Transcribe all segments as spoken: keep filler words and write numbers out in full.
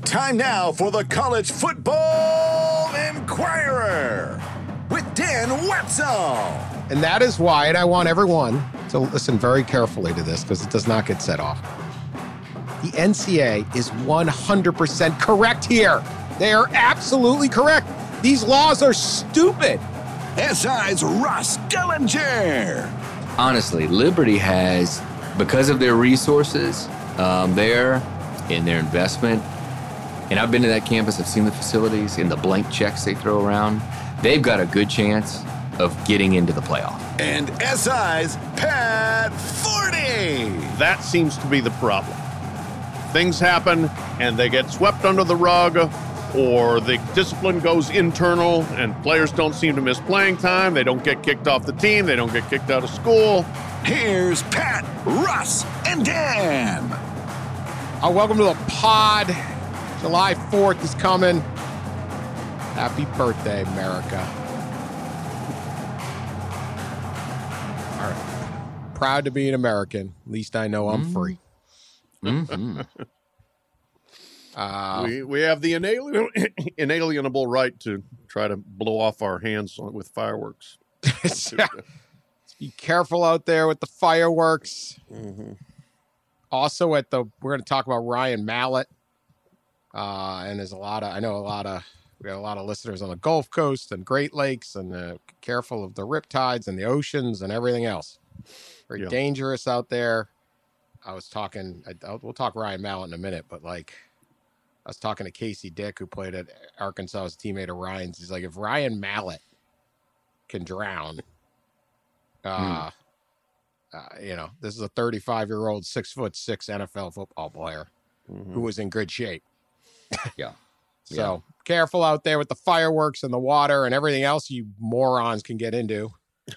Time now for the College Football Inquirer with Dan Wetzel. And that is why, and I want everyone to listen very carefully to this because it does not get set off. The N C A A is one hundred percent correct here. They are absolutely correct. These laws are stupid. S I's Ross Dellinger. Honestly, Liberty has, because of their resources um, there and their investment, and I've been to that campus, I've seen the facilities and the blank checks they throw around, they've got a good chance of getting into the playoff. And S I's Pat Forty. That seems to be the problem. Things happen and they get swept under the rug, or the discipline goes internal and players don't seem to miss playing time. They don't get kicked off the team. They don't get kicked out of school. Here's Pat, Russ, and Dan. Uh, welcome to the pod. July fourth is coming. Happy birthday, America. All right. Proud to be an American. At least I know I'm free. Mm-hmm. uh, we we have the inalien, inalienable right to try to blow off our hands with fireworks. Be careful out there with the fireworks. Mm-hmm. Also, at the we're going to talk about Ryan Mallett, uh, and there's a lot of I know a lot of we got a lot of listeners on the Gulf Coast and Great Lakes, and uh, careful of the riptides and the oceans and everything else. Very yeah. dangerous dangerous out there. I was talking. I, I'll, we'll talk Ryan Mallett in a minute, but like I was talking to Casey Dick, who played at Arkansas, was a teammate of Ryan's. He's like, if Ryan Mallett can drown. Uh, hmm. uh, you know, this is a thirty-five-year-old, six foot six N F L football player mm-hmm. who was in good shape. yeah. So yeah. careful out there with the fireworks and the water and everything else you morons can get into.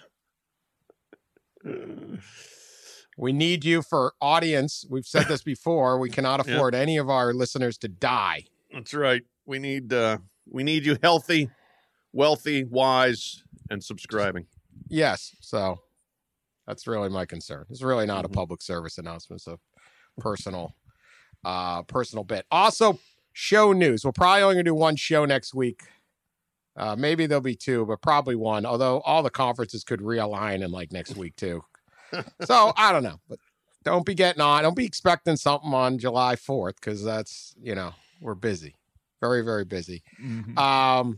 We need you for audience. We've said this before. We cannot afford yeah. any of our listeners to die. That's right. We need uh, we need you healthy, wealthy, wise, and subscribing. Yes. So that's really my concern. It's really not mm-hmm. a public service announcement. It's a personal, uh, personal bit. Also, show news. We're probably only going to do one show next week. Uh, maybe there'll be two, but probably one. Although all the conferences could realign in like next week too. So I don't know, but don't be getting on. Don't be expecting something on July fourth because that's, you know, we're busy. Very, very busy. Mm-hmm. Um,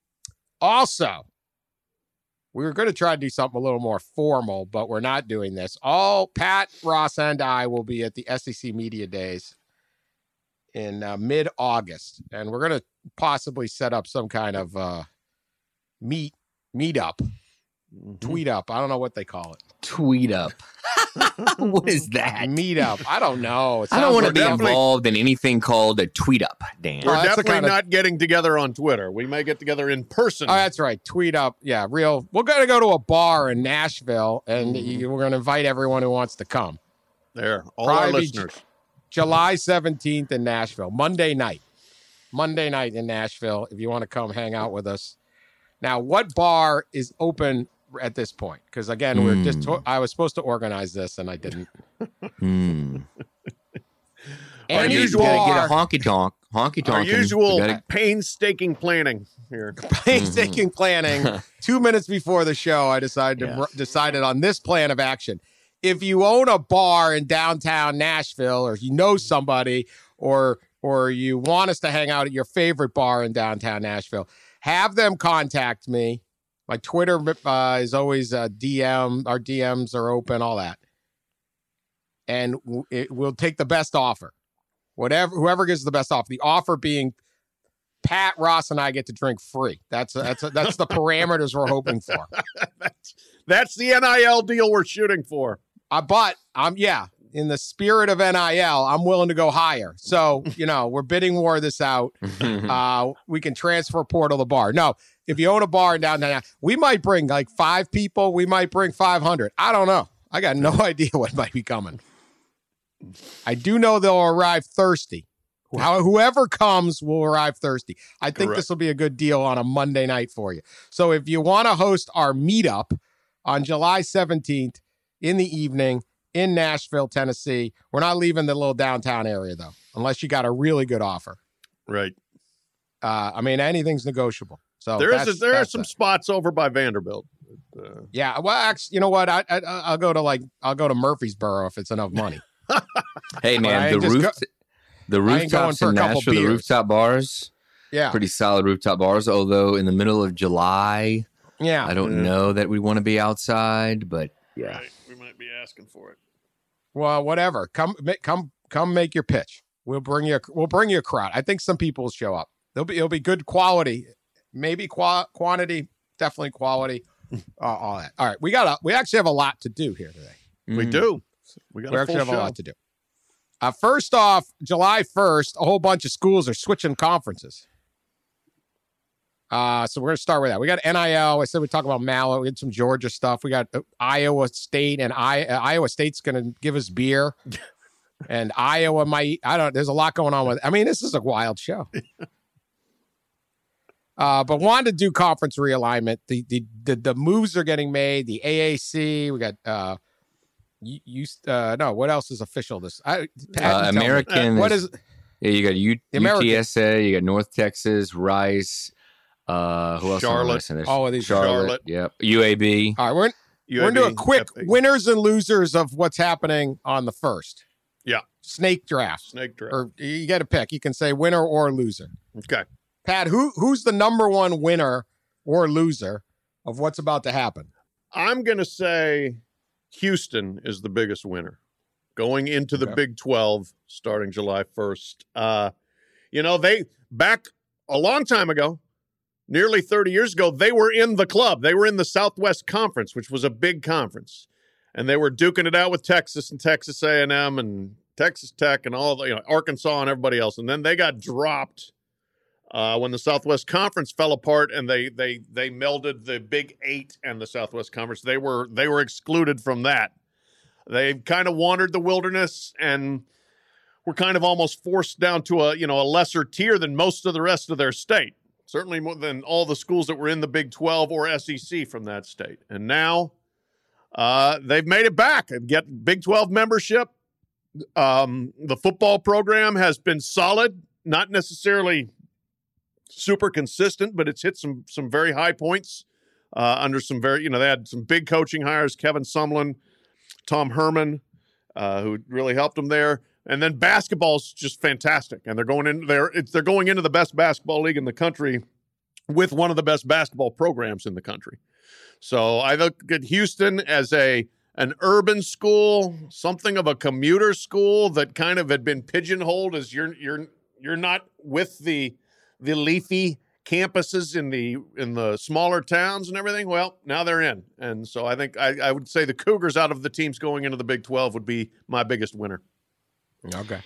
also, we were going to try to do something a little more formal, but we're not doing this. All Pat, Ross, and I will be at the S E C Media Days in uh, mid-August, and we're going to possibly set up some kind of uh, meet meetup, mm-hmm. tweet up. I don't know what they call it. Tweet up. What is that? Meet up. I don't know. I don't want to be involved in anything called a tweet up, Dan. We're Oh, that's definitely kind of- not getting together on Twitter. We may get together in person. Oh, that's right. Tweet up. Yeah, real. We're going to go to a bar in Nashville, and Mhm. you, we're going to invite everyone who wants to come. There, all Probably our be listeners. J- July seventeenth in Nashville, Monday night. Monday night in Nashville, if you want to come hang out with us. Now, what bar is open at this point? Because, again, mm. we're just to- I was supposed to organize this, and I didn't. mm. Our Any usual- Gotta get bar, a honky tonk. Honky Our tonk. usual Gotta... painstaking planning here. painstaking planning. Two minutes before the show, I decided to Yeah. decided on this plan of action. If you own a bar in downtown Nashville, or if you know somebody, or or you want us to hang out at your favorite bar in downtown Nashville, have them contact me. My Twitter uh, is always uh, D M. Our D Ms are open, all that. And w- it, we'll take the best offer. Whatever, whoever gives the best offer. The offer being Pat, Ross, and I get to drink free. That's that's that's the parameters we're hoping for. that's, that's the N I L deal we're shooting for. Uh, but I'm yeah, in the spirit of N I L, I'm willing to go higher. So you know, we're bidding war this out. Uh, we can transfer portal the bar. No, if you own a bar down there, we might bring like five people. We might bring five hundred. I don't know. I got no idea what might be coming. I do know they'll arrive thirsty. How, whoever comes will arrive thirsty. I think Correct. This will be a good deal on a Monday night for you. So if you want to host our meetup on July seventeenth in the evening in Nashville, Tennessee, we're not leaving the little downtown area, though, unless you got a really good offer. Right. Uh, I mean, anything's negotiable. So there is that's, a, there are that's some that. spots over by Vanderbilt. Uh, Yeah, well, actually, you know what? I, I I'll go to like I'll go to Murfreesboro if it's enough money. Hey I man, the ain't just roof, go- the I ain't going rooftops for in a couple Nashville, the beers. rooftop bars, Yeah, pretty solid rooftop bars. Although in the middle of July, yeah. I don't Yeah. know that we want to be outside, but yeah. Right. We might be asking for it. Well, whatever. Come, ma- come, come. Make your pitch. We'll bring you. A, we'll bring you a crowd. I think some people will show up. There'll be. It'll be good quality. Maybe qua- quantity. Definitely quality. Uh, all that. All right. We got. A, we actually have a lot to do here today. We Mm. do. We got We a actually full have show. a lot to do. Uh, first off, July first, a whole bunch of schools are switching conferences. Uh, so we're going to start with that. We got N I L. I said we talk about Mallet. We had some Georgia stuff. We got uh, Iowa State, and I, uh, Iowa State's going to give us beer. And Iowa might, I don't, there's a lot going on with, I mean, this is a wild show. Uh, but wanted to do conference realignment. The, the the the moves are getting made. The A A C. We got uh, you, you uh, no. What else is official? This I, Pat, Uh, you tell me. American. What is Yeah, you got U, The American- U T S A, you got North Texas, Rice. Uh, who else? am I Charlotte. missing? There's All of these- Charlotte. Charlotte. Yep. U A B. all right? We're U A we're B, gonna do a quick Epic, winners and losers of what's happening on the first. Yeah. Snake draft. Snake draft. Or you get a pick. You can say winner or loser. Okay. Pat, who who's the number one winner or loser of what's about to happen? I'm going to say Houston is the biggest winner going into the Okay. Big twelve starting July first. Uh, you know, they back a long time ago, nearly thirty years ago, they were in the club. They were in the Southwest Conference, which was a big conference. And they were duking it out with Texas and Texas A and M and Texas Tech and all the, you know, Arkansas and everybody else. And then they got dropped uh, when the Southwest Conference fell apart, and they they they melded the Big Eight and the Southwest Conference. They were they were excluded from that. They kind of wandered the wilderness and were kind of almost forced down to a you know a lesser tier than most of the rest of their state. Certainly more than all the schools that were in the Big twelve or S E C from that state. And now uh, they've made it back and get Big twelve membership. Um, the football program has been solid, not necessarily super consistent, but it's hit some some very high points uh, under some very, you know, they had some big coaching hires, Kevin Sumlin, Tom Herman, uh, who really helped them there. And then basketball's just fantastic. And they're going in there, it's, they're going into the best basketball league in the country with one of the best basketball programs in the country. So I look at Houston as a an urban school, something of a commuter school that kind of had been pigeonholed as you're you're you're not with the the leafy campuses in the in the smaller towns and everything. Well, now they're in. And so I think I, I would say the Cougars out of the teams going into the Big twelve would be my biggest winner. Okay.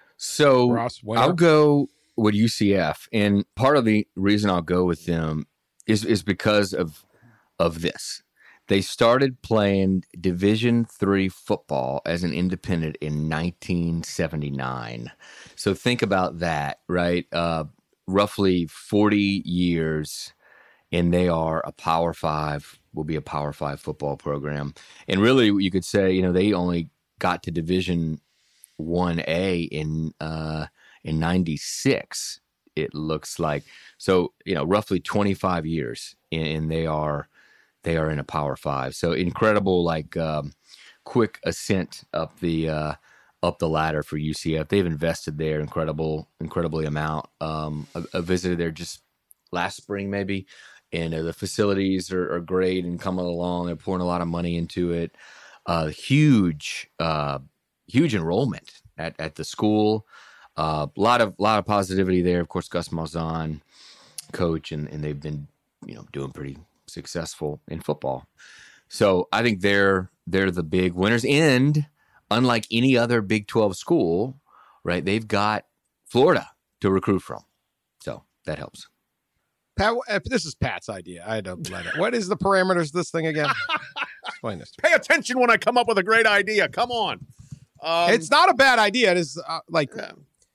So Ross, winner? I'll go with U C F, and part of the reason I'll go with them is is because of of this. They started playing Division three football as an independent in nineteen seventy-nine. So think about that, right? Uh, roughly forty years, and they are a Power Five, will be a Power Five football program. And really, you could say, you know, they only got to Division one A in uh, in ninety-six, it looks like. So, you know, roughly twenty-five years, and they are they are in a Power Five. So incredible, like um, quick ascent up the uh, up the ladder for U C F. They've invested there incredible, incredibly amount. Um, I, I visited there just last spring, maybe, and uh, the facilities are, are great and coming along. They're pouring a lot of money into it. Uh, huge, uh, huge enrollment at, at the school. A uh, lot of lot of positivity there. Of course, Gus Malzahn, coach, and, and they've been, you know, doing pretty successful in football. So I think they're they're the big winners. And unlike any other Big twelve school, right, they've got Florida to recruit from. So that helps. Pat, if this is Pat's idea. I don't let it. What is the parameters of this thing again? Explain this to me. Pay attention when I come up with a great idea. Come on. Um, It's not a bad idea. It is uh, like Yeah.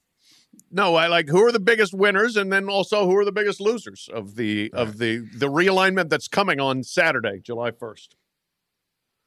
No, I like who are the biggest winners, and then also who are the biggest losers of the of the the realignment that's coming on Saturday, July first.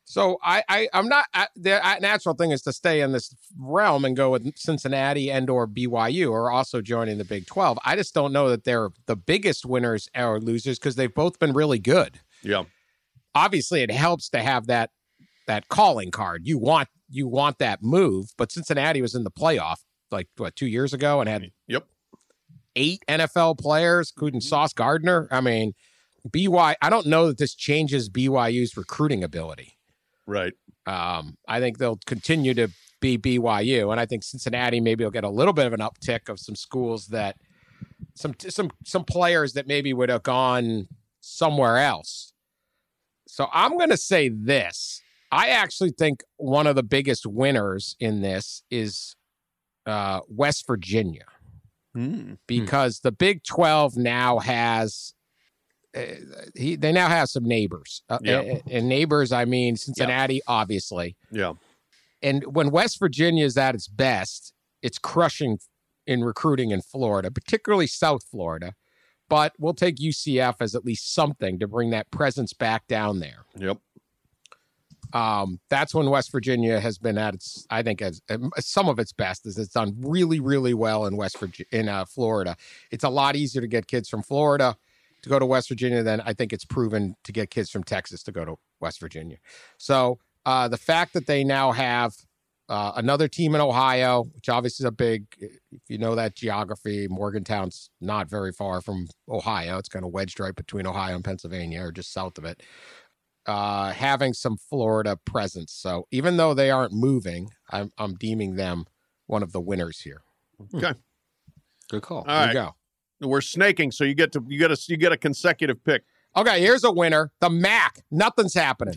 So I, I I'm not I, the natural thing is to stay in this realm and go with Cincinnati and or B Y U or also joining the Big twelve. I just don't know that they're the biggest winners or losers because they've both been really good. Yeah. Obviously, it helps to have that that calling card. You want you want that move, but Cincinnati was in the playoff like what two years ago and had yep eight N F L players, including Sauce Gardner. I mean, B Y. I don't know that this changes B Y U's recruiting ability. Right. Um, I think they'll continue to be B Y U, and I think Cincinnati maybe will get a little bit of an uptick of some schools that some some some players that maybe would have gone somewhere else. So I'm going to say this. I actually think one of the biggest winners in this is uh, West Virginia, mm. because the Big twelve now has. Uh, he, they now have some neighbors, uh, yeah. and, and neighbors. I mean, Cincinnati, yeah. obviously. Yeah. And when West Virginia is at its best, it's crushing in recruiting in Florida, particularly South Florida. But we'll take U C F as at least something to bring that presence back down there. Yep. Um, that's when West Virginia has been at its, I think, as some of its best, is it's done really, really well in West Virginia, in uh, Florida. It's a lot easier to get kids from Florida to go to West Virginia than I think it's proven to get kids from Texas to go to West Virginia. So uh, the fact that they now have uh, another team in Ohio, which obviously is a big, if you know that geography, Morgantown's not very far from Ohio. It's kind of wedged right between Ohio and Pennsylvania, or just south of it. Uh, having some Florida presence. So even though they aren't moving, I'm, I'm deeming them one of the winners here. Okay. Good call. All there right. you go. We're snaking, so you get to you get a you get a consecutive pick. Okay, here's a winner. The M A C. Nothing's happening.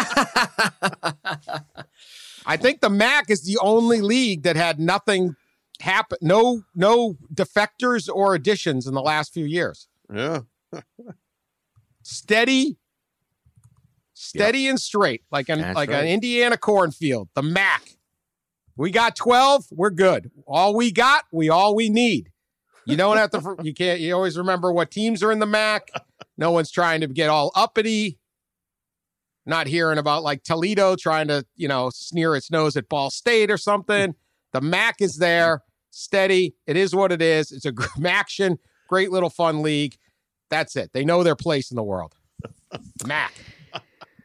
I think the M A C is the only league that had nothing happen. No, no defectors or additions in the last few years. Yeah. Steady, steady yep. and straight, like an That's like right. an Indiana cornfield. The M A C. We got twelve. We're good. All we got, we all we need. You don't have to, you can't, you always remember what teams are in the M A C. No one's trying to get all uppity. Not hearing about like Toledo trying to, you know, sneer its nose at Ball State or something. The M A C is there, steady. It is what it is. It's a action, great little fun league. That's it. They know their place in the world. M A C.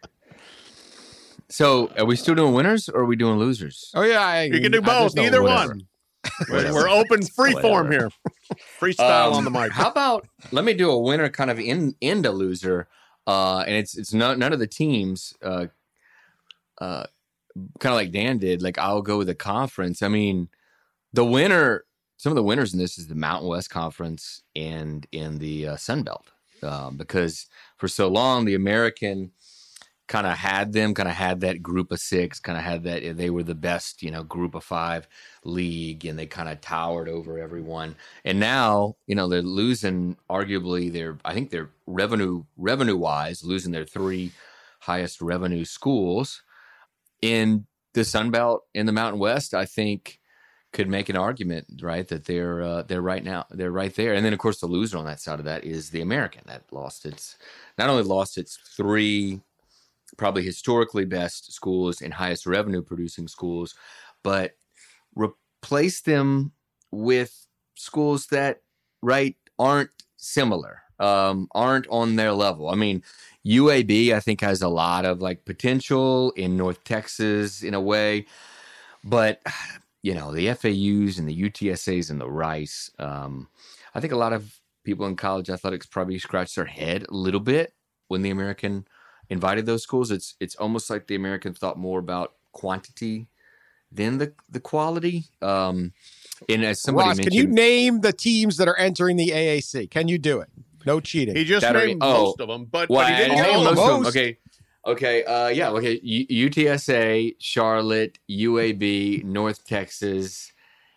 So are we still doing winners or are we doing losers? Oh, yeah. I, you can do both. no Either whatever. one. We're, we're open free form here. Freestyle um, on the mic. How about let me do a winner kind of in into loser, uh, and it's it's not none of the teams, uh, uh, kind of like Dan did. Like I'll go with the conference. I mean, the winner, some of the winners in this is the Mountain West Conference and in the uh, Sun Belt, uh, because for so long the American kind of had them, kind of had that group of six, kind of had that, they were the best, you know, group of five league, and they kind of towered over everyone. And now, you know, they're losing arguably their, I think they're revenue, revenue wise, losing their three highest revenue schools in the Sun Belt in the Mountain West. I think could make an argument, right, that they're, uh, they're right now, they're right there. And then of course the loser on that side of that is the American that lost its, not only lost its three probably historically best schools and highest revenue producing schools, but replace them with schools that, right, aren't similar, um, aren't on their level. I mean, U A B, I think, has a lot of like potential in North Texas in a way, but you know, the F A Us and the U T S As and the Rice, um, I think a lot of people in college athletics probably scratch their head a little bit when the American invited those schools. It's it's almost like the American thought more about quantity than the the quality. Um, and as somebody Ross, mentioned, can you name the teams that are entering the A A C? Can you do it? No cheating. He just That named already- oh. most of them, but, well, but he didn't I- I get named all of most them. of them. Most. Okay, okay, uh, yeah, okay. U- UTSA, Charlotte, U A B, North Texas,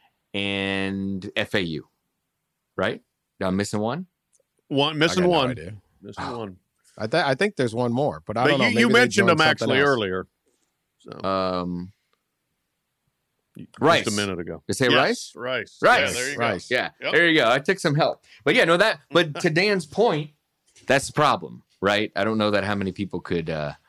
and F A U. Right? I'm missing one. One I missing got no one. idea. Missing Oh. one. I, th- I think there's one more, but I But don't know. you, Maybe you they mentioned joined them something actually else. earlier. So, Um, Rice. Rice. Just a minute ago. Did I say Yes, Rice? Rice. Rice. Yeah, there you Rice. Yeah, Yep. there you go. I took some help, but yeah, no, that. But to Dan's point, that's the problem, right? I don't know that how many people could uh,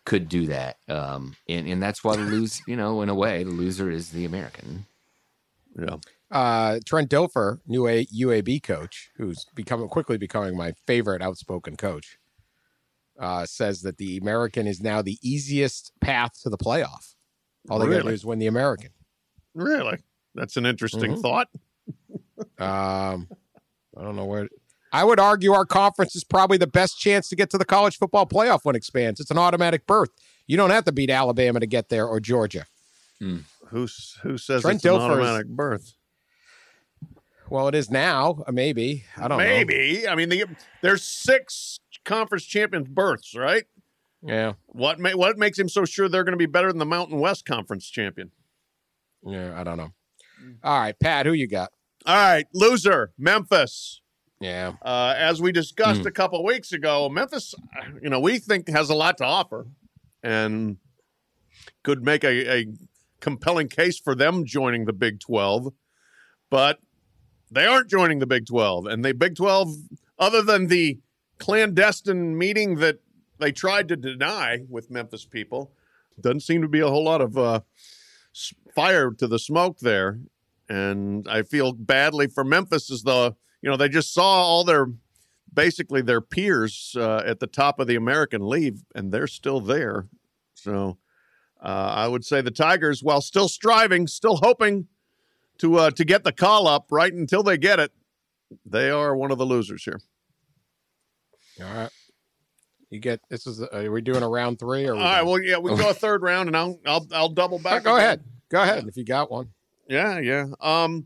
could do that. Um, and, and that's why the lose, you know, in a way, the loser is the American. Yeah. Uh, Trent Dilfer, new a- U A B coach, who's becoming quickly becoming my favorite outspoken coach, uh, says that the American is now the easiest path to the playoff. All they got to do Really? is win the American. Really? That's an interesting Mhm. thought. Um, I don't know where. I would argue our conference is probably the best chance to get to the college football playoff when it expands. It's an automatic berth. You don't have to beat Alabama to get there or Georgia. Who's, who says Trent it's an Dilfer is- automatic berth? Well, it is now. uh, Maybe. I don't know. Maybe. I mean, the, there's six conference champions berths, right? Yeah. What ma- what makes him so sure they're going to be better than the Mountain West Conference champion? Yeah. I don't know. All right, Pat, who you got? All right, loser, Memphis. Yeah. Uh, as we discussed a couple weeks ago, Memphis, you know, we think has a lot to offer and could make a, a compelling case for them joining the Big twelve, but they aren't joining the Big twelve. And the Big twelve, other than the clandestine meeting that they tried to deny with Memphis people, doesn't seem to be a whole lot of uh, s- fire to the smoke there. And I feel badly for Memphis as though, you know, they just saw all their, basically their peers uh, at the top of the American leave, and they're still there. So uh, I would say the Tigers, while still striving, still hoping to uh, to get the call up right until they get it, they are one of the losers here. All right. You get this is are we doing a round three or All right, well, yeah, we can go a third round, and I'll I'll I'll double back. go again. ahead. Go ahead if you got one. Yeah, yeah. Um,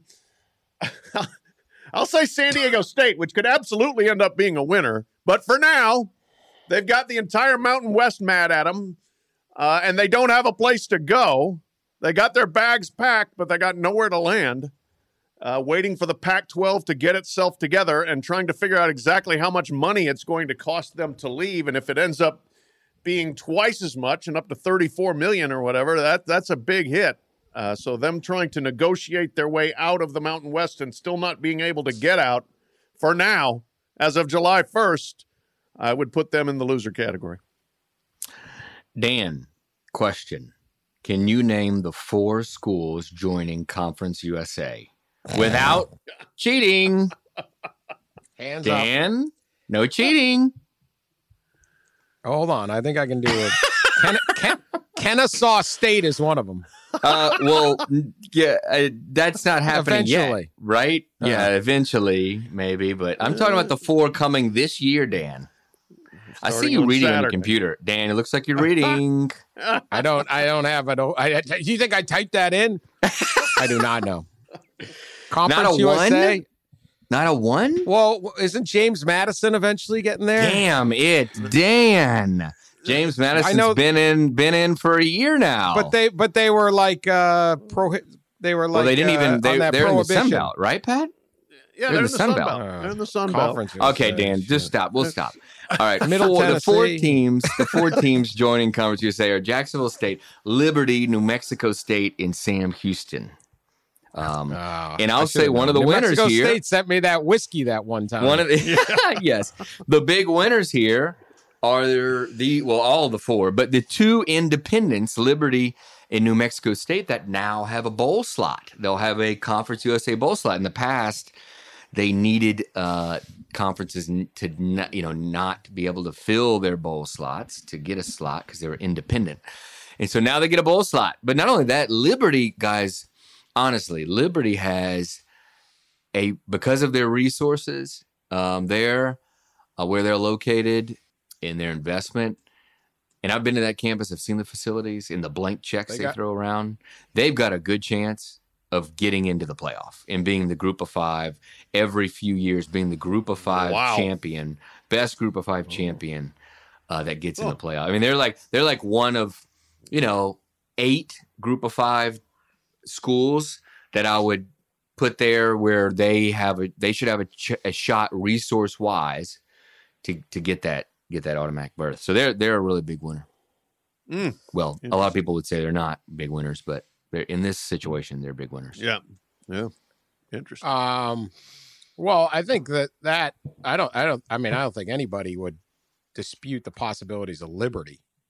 I'll say San Diego State, which could absolutely end up being a winner. But for now, they've got the entire Mountain West mad at them, uh, and they don't have a place to go. They got their bags packed, but they got nowhere to land, uh, waiting for the Pac twelve to get itself together and trying to figure out exactly how much money it's going to cost them to leave. And if it ends up being twice as much and up to thirty-four million dollars or whatever, that that's a big hit. Uh, so them trying to negotiate their way out of the Mountain West and still not being able to get out for now, as of July first, I would put them in the loser category. Dan, question. Can you name the four schools joining Conference U S A without cheating? Hands up. Dan, no cheating. Hold on. I think I can do it. Ken- Ken- Kennesaw State is one of them. Uh, well, n- yeah, uh, that's not happening yet, Eventually. right? Uh-huh. Yeah, eventually, maybe. But I'm talking about the four coming this year, Dan. I see Starting you on reading on your Saturday. computer, Dan. It looks like you're reading. I don't. I don't have. I don't. I, I, you think I typed that in? I do not know. Conference Not a U S A. one? Not a one? Well, isn't James Madison eventually getting there? Damn it, Dan. James Madison's know- been in been in for a year now. But they, but they were like uh, pro. They were like. well, they didn't uh, even. They, on that they're in the Sun prohibition. Belt, right, Pat? Yeah, They're in the Sun Belt. They're in the Sun Belt. Conference. U S A, Okay, Dan, shit. just stop. We'll stop. All right, Middle four, the four Tennessee. teams, the four teams joining Conference U S A are Jacksonville State, Liberty, New Mexico State, and Sam Houston. Um, Oh, and I I'll should've say one known. of the New winners Mexico here. State sent me that whiskey that one time. One of the yes, the big winners here are the well, all the four, but the two independents, Liberty and New Mexico State, that now have a bowl slot. They'll have a Conference U S A bowl slot. In the past, they needed uh, conferences n- to not, you know not be able to fill their bowl slots to get a slot because they were independent, and so now they get a bowl slot. But not only that, Liberty guys. Honestly, Liberty has a because of their resources um, there, uh, where they're located, in their investment. And I've been to that campus. I've seen the facilities and the blank checks They they, got- throw around. They've got a good chance of getting into the playoff and being the group of five every few years, being the group of five Wow. champion, best group of five champion uh, that gets in Oh. the playoff. I mean, they're like they're like one of you know eight group of five schools that I would put there where they have a they should have a, ch- a shot resource wise to to get that get that automatic berth. So they're they're a really big winner. Mm. Well, a lot of people would say they're not big winners, but they're in this situation they're big winners. Yeah, yeah, interesting. Um, well, I think that that I don't I don't I mean I don't think anybody would dispute the possibilities of Liberty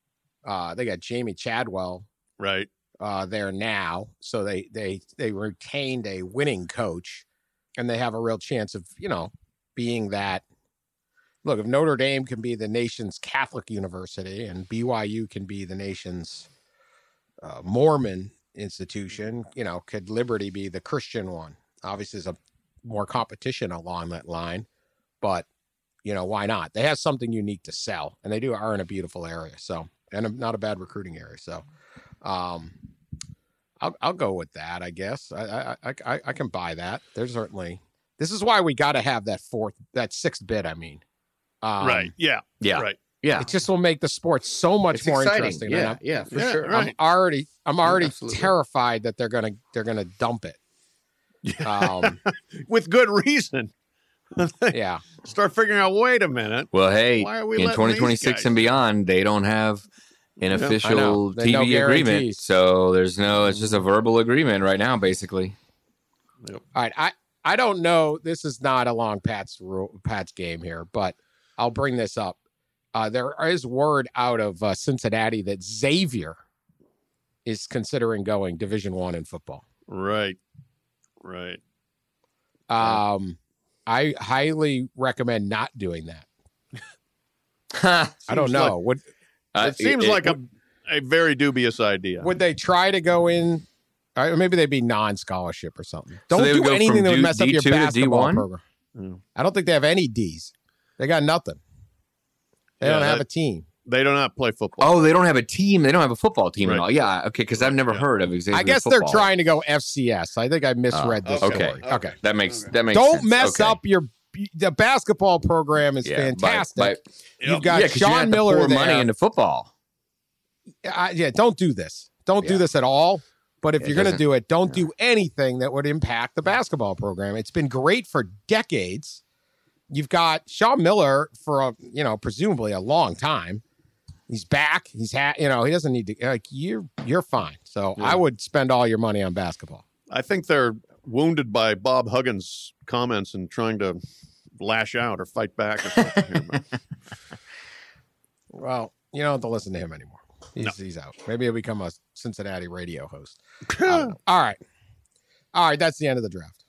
Uh, they got Jamie Chadwell Right. uh, there now, so they they they retained a winning coach, and they have a real chance of you know being that. Look, if Notre Dame can be the nation's Catholic university and B Y U can be the nation's uh, Mormon institution, you know, could Liberty be the Christian one? Obviously, there's a more competition along that line, but you know, why not? They have something unique to sell, and they do are in a beautiful area, so and a, not a bad recruiting area. So, um, I'll I'll go with that. I guess I I I, I can buy that. There's certainly this is why we got to have that fourth, that sixth bid. I mean, um, right? Yeah. Yeah. Right. Yeah. It just will make the sport so much It's more exciting. interesting. Yeah. I'm, Yeah. For Yeah, sure. right. I'm already I'm already absolutely. terrified that they're gonna they're gonna dump it. Um, With good reason. yeah. Start figuring out. Wait a minute. Well, hey, Why are we in letting twenty these twenty-six guys- and beyond, they don't have an Yeah. I official know. There's T V no agreement. guarantees. So there's no, it's just a verbal agreement right now, basically. All right. I, I don't know. This is not along Pat's rule, Pat's game here, but I'll bring this up. Uh, there is word out of uh, Cincinnati that Xavier is considering going Division One in football. Right. Right. Um, I highly recommend not doing that. I don't Seems know. would Uh, It seems it- like a, a very dubious idea. would they try to go in? Or maybe they'd be non-scholarship or something. So Don't they would do go anything from that would D- mess up your D two to basketball D one? program. Mm. I don't think they have any D's. They got nothing. They Yeah, don't have that- a team. They do not play football. Oh, they don't have a team. They don't have a football team Right. at all. Yeah. Okay. Because I've never Yeah. heard of Xavier I guess football. they're trying to go F C S. I think I misread Oh, this okay. story. Okay. That makes, Okay. that makes Don't sense. mess Okay. up your the basketball program is Yeah, by- fantastic. by- Yep. You've got yeah, 'cause you Sean have to Miller pour there. money into football. I, yeah, don't do this. Don't do Yeah. this at all. But if It you're going to doesn't- do it, don't do anything that would impact the basketball program. It's been great for decades. You've got Sean Miller for a, you know, presumably a long time. He's back. He's had, you know, he doesn't need to, like, you're, you're fine. So Yeah. I would spend all your money on basketball. I think they're wounded by Bob Huggins' comments and trying to lash out or fight back or something. here, but- Well, you don't have to listen to him anymore. He's, No. he's out. Maybe he'll become a Cincinnati radio host. I don't know. All right. All right. That's the end of the draft.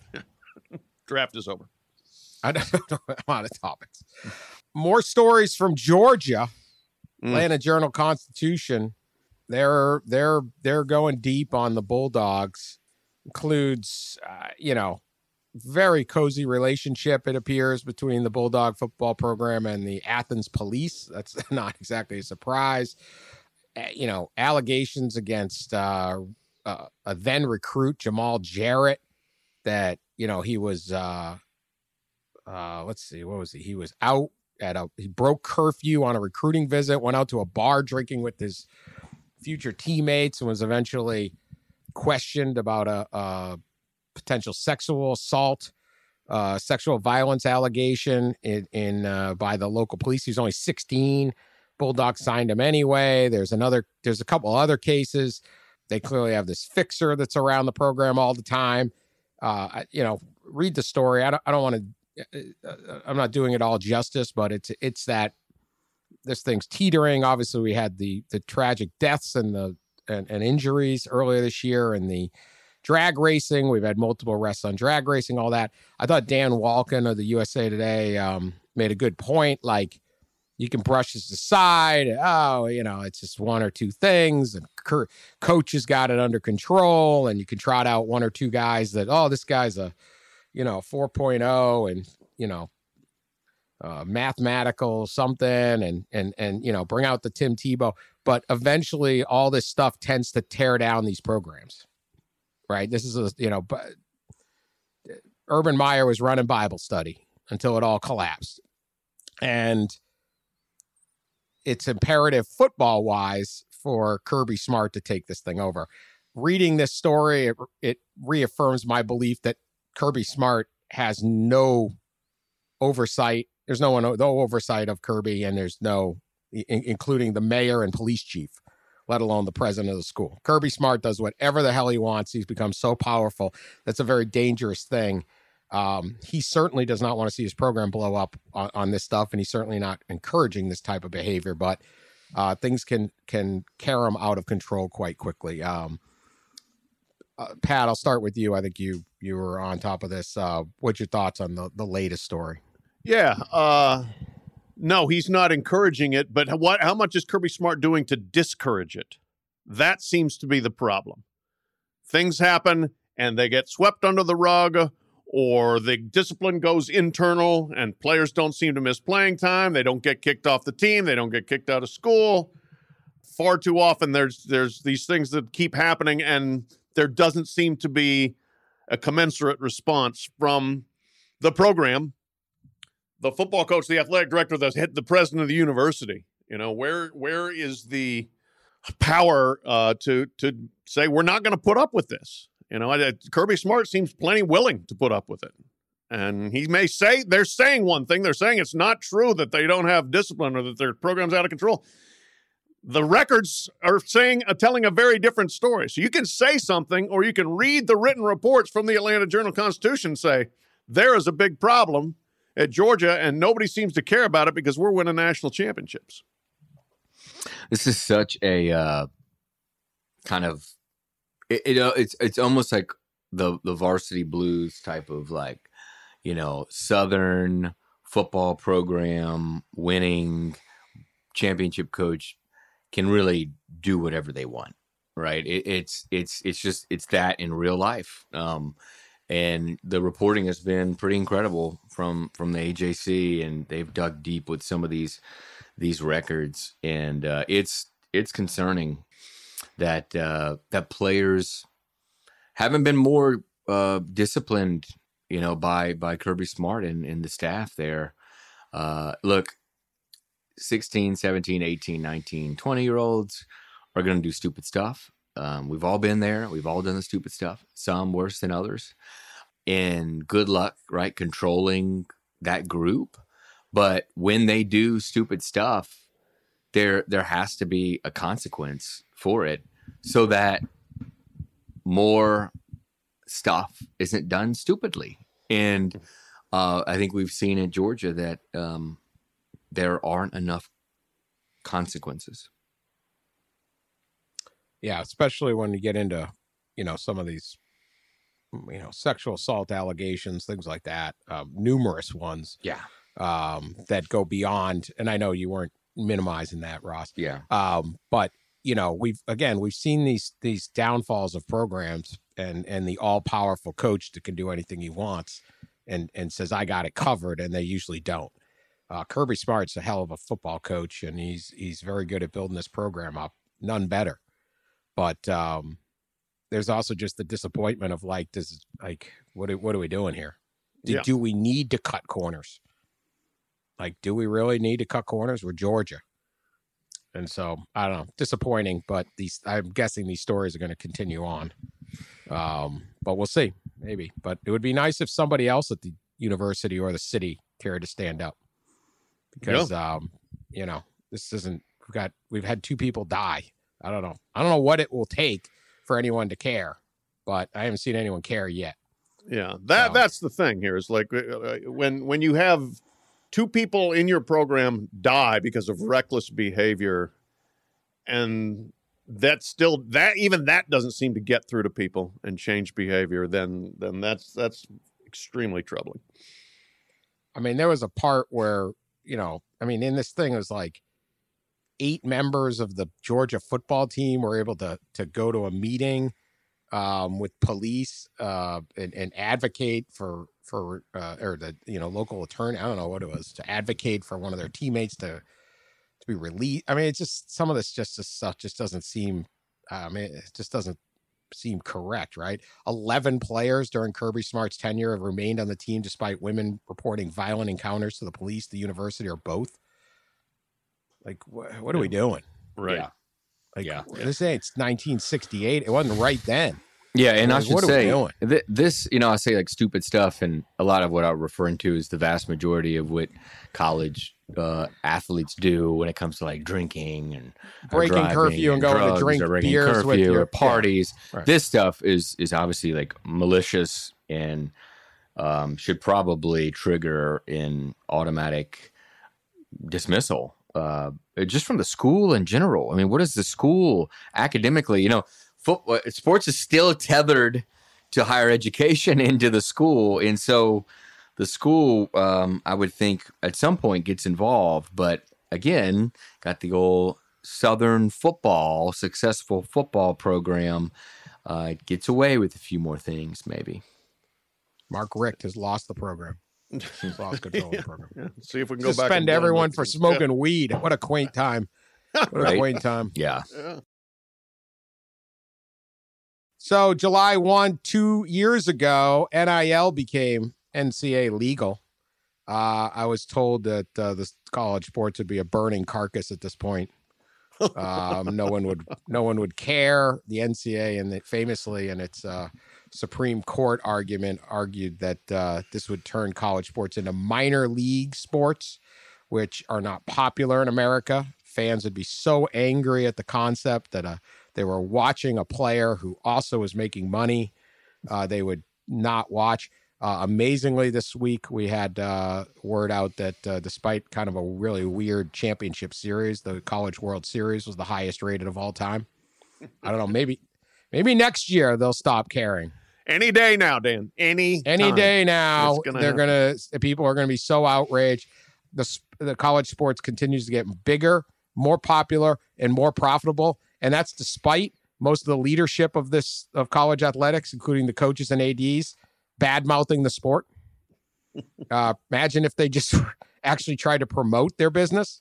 Draft is over. I don't know a lot of topics. More stories from Georgia. Mm. Atlanta Journal Constitution. They're they're they're going deep on the Bulldogs. Includes uh, you know, very cozy relationship, it appears, between the Bulldog football program and the Athens police. That's not exactly a surprise. Uh, you know, allegations against uh, uh, a then recruit, Jamal Jarrett, that, you know, he was, uh, uh, let's see, what was he? He was out at a, he broke curfew on a recruiting visit, went out to a bar drinking with his future teammates, and was eventually questioned about a, a potential sexual assault, uh, sexual violence allegation in, in uh, by the local police. He was only sixteen. Bulldogs signed him anyway. There's another, there's a couple other cases. They clearly have this fixer that's around the program all the time. Uh, I- you know, read the story. I don't, I don't want to, uh, I'm not doing it all justice, but it's, it's that this thing's teetering. Obviously we had the, the tragic deaths and the, and, and injuries earlier this year, and the drag racing. We've had multiple arrests on drag racing, all that. I thought Dan Walken of the U S A Today um, made a good point. Like, you can brush this aside. Oh, you know, it's just one or two things, and co- coach has got it under control, and you can trot out one or two guys that, oh, this guy's a, you know, four point oh, and, you know, uh, mathematical something, and, and, and, you know, bring out the Tim Tebow. But eventually all this stuff tends to tear down these programs, right? This is a, you know, but Urban Meyer was running Bible study until it all collapsed. And it's imperative football wise for Kirby Smart to take this thing over. Reading this story, it, it reaffirms my belief that Kirby Smart has no oversight. There's no one, no oversight of Kirby, and there's no, in, including the mayor and police chief, let alone the president of the school. Kirby Smart does whatever the hell he wants. He's become so powerful. That's a very dangerous thing. Um, he certainly does not want to see his program blow up on, on this stuff, and he's certainly not encouraging this type of behavior. But uh, things can can carom out of control quite quickly. Um, uh, Pat, I'll start with you. I think you you were on top of this. Uh, what's your thoughts on the the latest story? Yeah. Uh, no, he's not encouraging it. But what? How much is Kirby Smart doing to discourage it? That seems to be the problem. Things happen and they get swept under the rug, or the discipline goes internal and players don't seem to miss playing time. They don't get kicked off the team. They don't get kicked out of school. Far too often there's there's these things that keep happening, and there doesn't seem to be a commensurate response from the program, the football coach, the athletic director, the, the president of the university. You know, where where is the power uh, to to say we're not going to put up with this? You know, I, Kirby Smart seems plenty willing to put up with it. And he may say, they're saying one thing. They're saying it's not true that they don't have discipline or that their program's out of control. The records are saying, uh, telling a very different story. So you can say something, or you can read the written reports from the Atlanta Journal-Constitution and say, there is a big problem at Georgia, and nobody seems to care about it because we're winning national championships. This is such a uh, kind of, It, it uh, it's it's almost like the the Varsity Blues type of, like, you know, Southern football program winning championship coach can really do whatever they want, right? It, it's it's it's just it's that in real life, um, and the reporting has been pretty incredible from from the A J C, and they've dug deep with some of these these records, and uh, it's it's concerning that uh, that players haven't been more uh, disciplined, you know, by by Kirby Smart and, and the staff there. Uh, look, sixteen, seventeen, eighteen, nineteen, twenty-year-olds are going to do stupid stuff. Um, we've all been there. We've all done the stupid stuff, some worse than others. And good luck, right, controlling that group. But when they do stupid stuff, there there has to be a consequence for it, so that more stuff isn't done stupidly. And uh, I think we've seen in Georgia that um, there aren't enough consequences. Yeah, especially when you get into, you know, some of these, you know, sexual assault allegations, things like that, um, numerous ones. Yeah. Um, that go beyond, and I know you weren't minimizing that, Ross. Yeah. Um, but you know, we've again we've seen these these downfalls of programs, and and the all powerful coach that can do anything he wants, and and says I got it covered, and they usually don't. Uh, Kirby Smart's a hell of a football coach, and he's he's very good at building this program up. None better. But um, there's also just the disappointment of, like, this, like, what are, what are we doing here? Do, Yeah. do we need to cut corners? Like, do we really need to cut corners? We're Georgia. And so, I don't know, disappointing, but these, I'm guessing these stories are going to continue on. Um, but we'll see, maybe. But it would be nice if somebody else at the university or the city cared to stand up. Because, yeah. um, you know, this isn't, we've got, we've had two people die. I don't know. I don't know what it will take for anyone to care, but I haven't seen anyone care yet. Yeah, that So. that's the thing here is like uh, when when you have two people in your program die because of reckless behavior, and that still that even that doesn't seem to get through to people and change behavior, then then that's that's extremely troubling. I mean, there was a part where, you know, I mean, in this thing, it was like eight members of the Georgia football team were able to to go to a meeting um, with police uh, and, and advocate for for uh, or the you know local attorney. I don't know what it was to advocate for one of their teammates to to be released. I mean, it's just some of this just, just stuff just doesn't seem. I mean, it just doesn't seem correct, right? Eleven players during Kirby Smart's tenure have remained on the team despite women reporting violent encounters to the police, the university, or both. Like, wh- what are we doing? Right. Yeah. Like, Yeah. this ain't nineteen sixty-eight. It wasn't right then. Yeah, and I Like, should what are we say doing? th- this, you know, I say like stupid stuff, and a lot of what I'm referring to is the vast majority of what college uh, athletes do when it comes to like drinking and or Breaking driving curfew and going to drugs drink or breaking beers curfew with your- or parties. Yeah. Right. This stuff is is obviously like malicious and um, should probably trigger an automatic dismissal uh, just from the school in general. I mean, what is the school academically? You know, football, sports is still tethered to higher education into the school. And so the school, um, I would think at some point gets involved. But again, got the old Southern football, successful football program. Uh, gets away with a few more things, maybe. Mark Richt has lost the program. He's lost control yeah, of the program. Yeah. See if we can go Suspend back and everyone for yeah. smoking weed. What a quaint time. What Right? a quaint time. Yeah. Yeah. So July first, two years ago, N I L became N C A A legal. Uh, I was told that uh, the college sports would be a burning carcass at this point. Um, no one would, no one would care. The N C A A, and it famously in its uh, Supreme Court argument, argued that uh, this would turn college sports into minor league sports, which are not popular in America. Fans would be so angry at the concept that uh, they were watching a player who also was making money. Uh, they would not watch. Uh, amazingly, this week we had uh, word out that uh, despite kind of a really weird championship series, the College World Series was the highest rated of all time. I don't know. Maybe, maybe next year they'll stop caring. Any day now, Dan. Any Any time. day now, Gonna they're happen. gonna. People are gonna be so outraged. The the college sports continues to get bigger, more popular, and more profitable, and that's despite most of the leadership of this of college athletics, including the coaches and A Ds, bad mouthing the sport. Uh, imagine if they just actually tried to promote their business.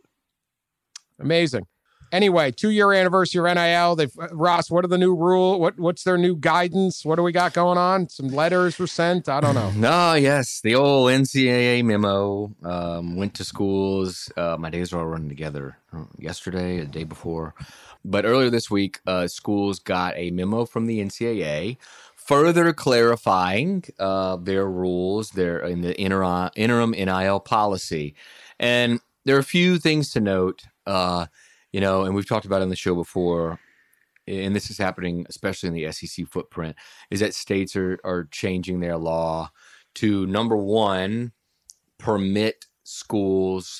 Amazing. Anyway, two-year anniversary of N I L. They've uh, Ross, what are the new rule? What what's their new guidance? What do we got going on? Some letters were sent. I don't know. No, yes, the old N C double A memo um, went to schools. Uh, my days are all running together. uh, Yesterday, the day before, but earlier this week, uh, schools got a memo from the N C double A, further clarifying uh, their rules. Their in the interim interim N I L policy, and there are a few things to note. Uh, You know, and we've talked about it on the show before, and this is happening especially in the S E C footprint, is that states are are changing their law to, number one, permit schools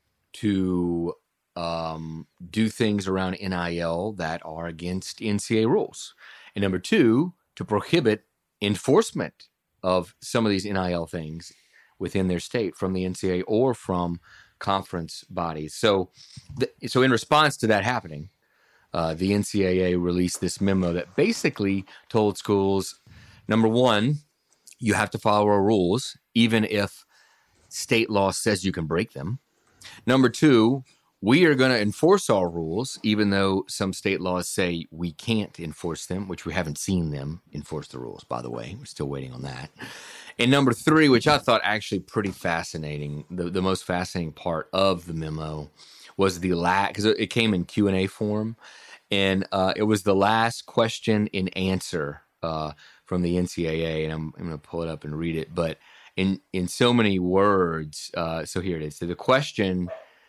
to um, do things around N I L that are against N C double A rules. And number two, to prohibit enforcement of some of these N I L things within their state from the N C double A or from conference bodies. So, th- so in response to that happening, uh, the N C double A released this memo that basically told schools, number one, you have to follow our rules, even if state law says you can break them. Number two, we are going to enforce our rules, even though some state laws say we can't enforce them, which we haven't seen them enforce the rules, by the way. We're still waiting on that. And number three, which I thought actually pretty fascinating, the, the most fascinating part of the memo was the last, because it came in Q and A form, and uh, it was the last question and answer uh, from the N C double A, and I'm, I'm going to pull it up and read it, but in, in so many words, uh, so here it is. So the question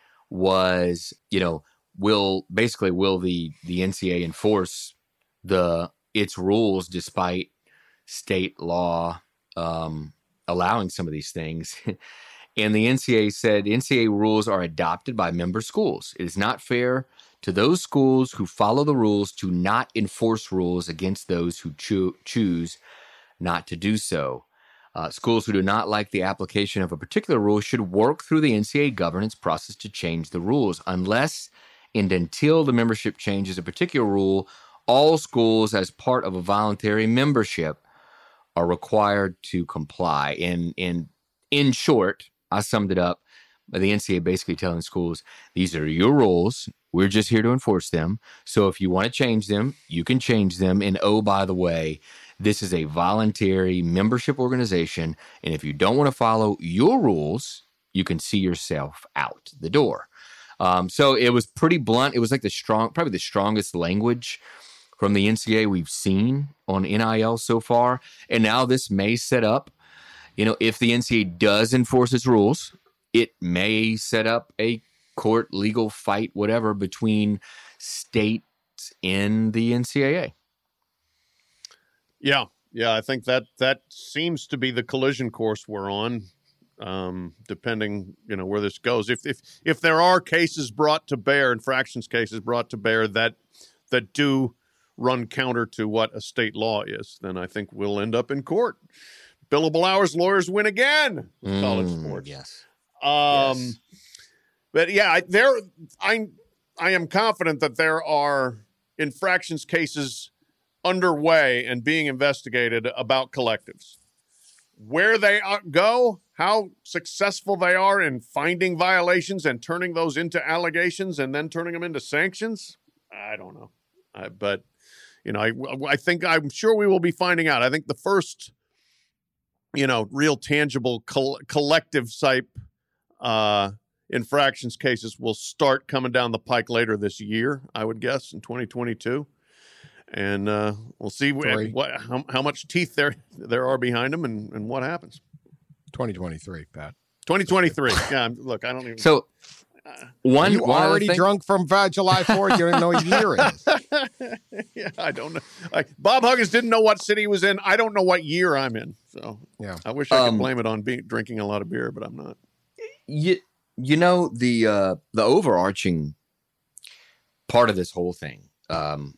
was, you know, will, basically, will the, the N C double A enforce the its rules despite state law Um, allowing some of these things? And the N C double A said N C double A rules are adopted by member schools. It is not fair to those schools who follow the rules to not enforce rules against those who cho- choose not to do so. Uh, schools who do not like the application of a particular rule should work through the N C double A governance process to change the rules. Unless and until the membership changes a particular rule, all schools, as part of a voluntary membership, are required to comply. And in in short, I summed it up by the N C double A basically telling schools, these are your rules. We're just here to enforce them. So if you want to change them, you can change them. And oh, by the way, this is a voluntary membership organization. And if you don't want to follow your rules, you can see yourself out the door. Um, so it was pretty blunt. It was like the strong, probably the strongest language from the N C double A we've seen on N I L so far. And now this may set up, you know, if the N C double A does enforce its rules, it may set up a court legal fight, whatever, between states and the N C double A. Yeah. Yeah. I think that that seems to be the collision course we're on. um, depending, you know, where this goes. If if if there are cases brought to bear, infractions cases brought to bear that that do run counter to what a state law is, then I think we'll end up in court. Billable hours lawyers win again with Mm, college sports. Yes. Um, Yes. But yeah, I, there, I, I am confident that there are infractions cases underway and being investigated about collectives. Where they are, go, how successful they are in finding violations and turning those into allegations and then turning them into sanctions, I don't know. I, but you know, I, I think I'm sure we will be finding out. I think the first, you know, real tangible col- collective type uh, infractions cases will start coming down the pike later this year, I would guess, in twenty twenty-two. And uh, we'll see wh- what how, how much teeth there there are behind them and, and what happens. twenty twenty-three, Pat. twenty twenty-three. Yeah, look, I don't even. So one, You one other already thing- drunk from uh, July fourth. You don't even know what year it is. Yeah, I don't know. Like, Bob Huggins didn't know what city he was in. I don't know what year I'm in. So Yeah. I wish I could Um, blame it on being, drinking a lot of beer, but I'm not. You, you know, the uh, the overarching part of this whole thing, um,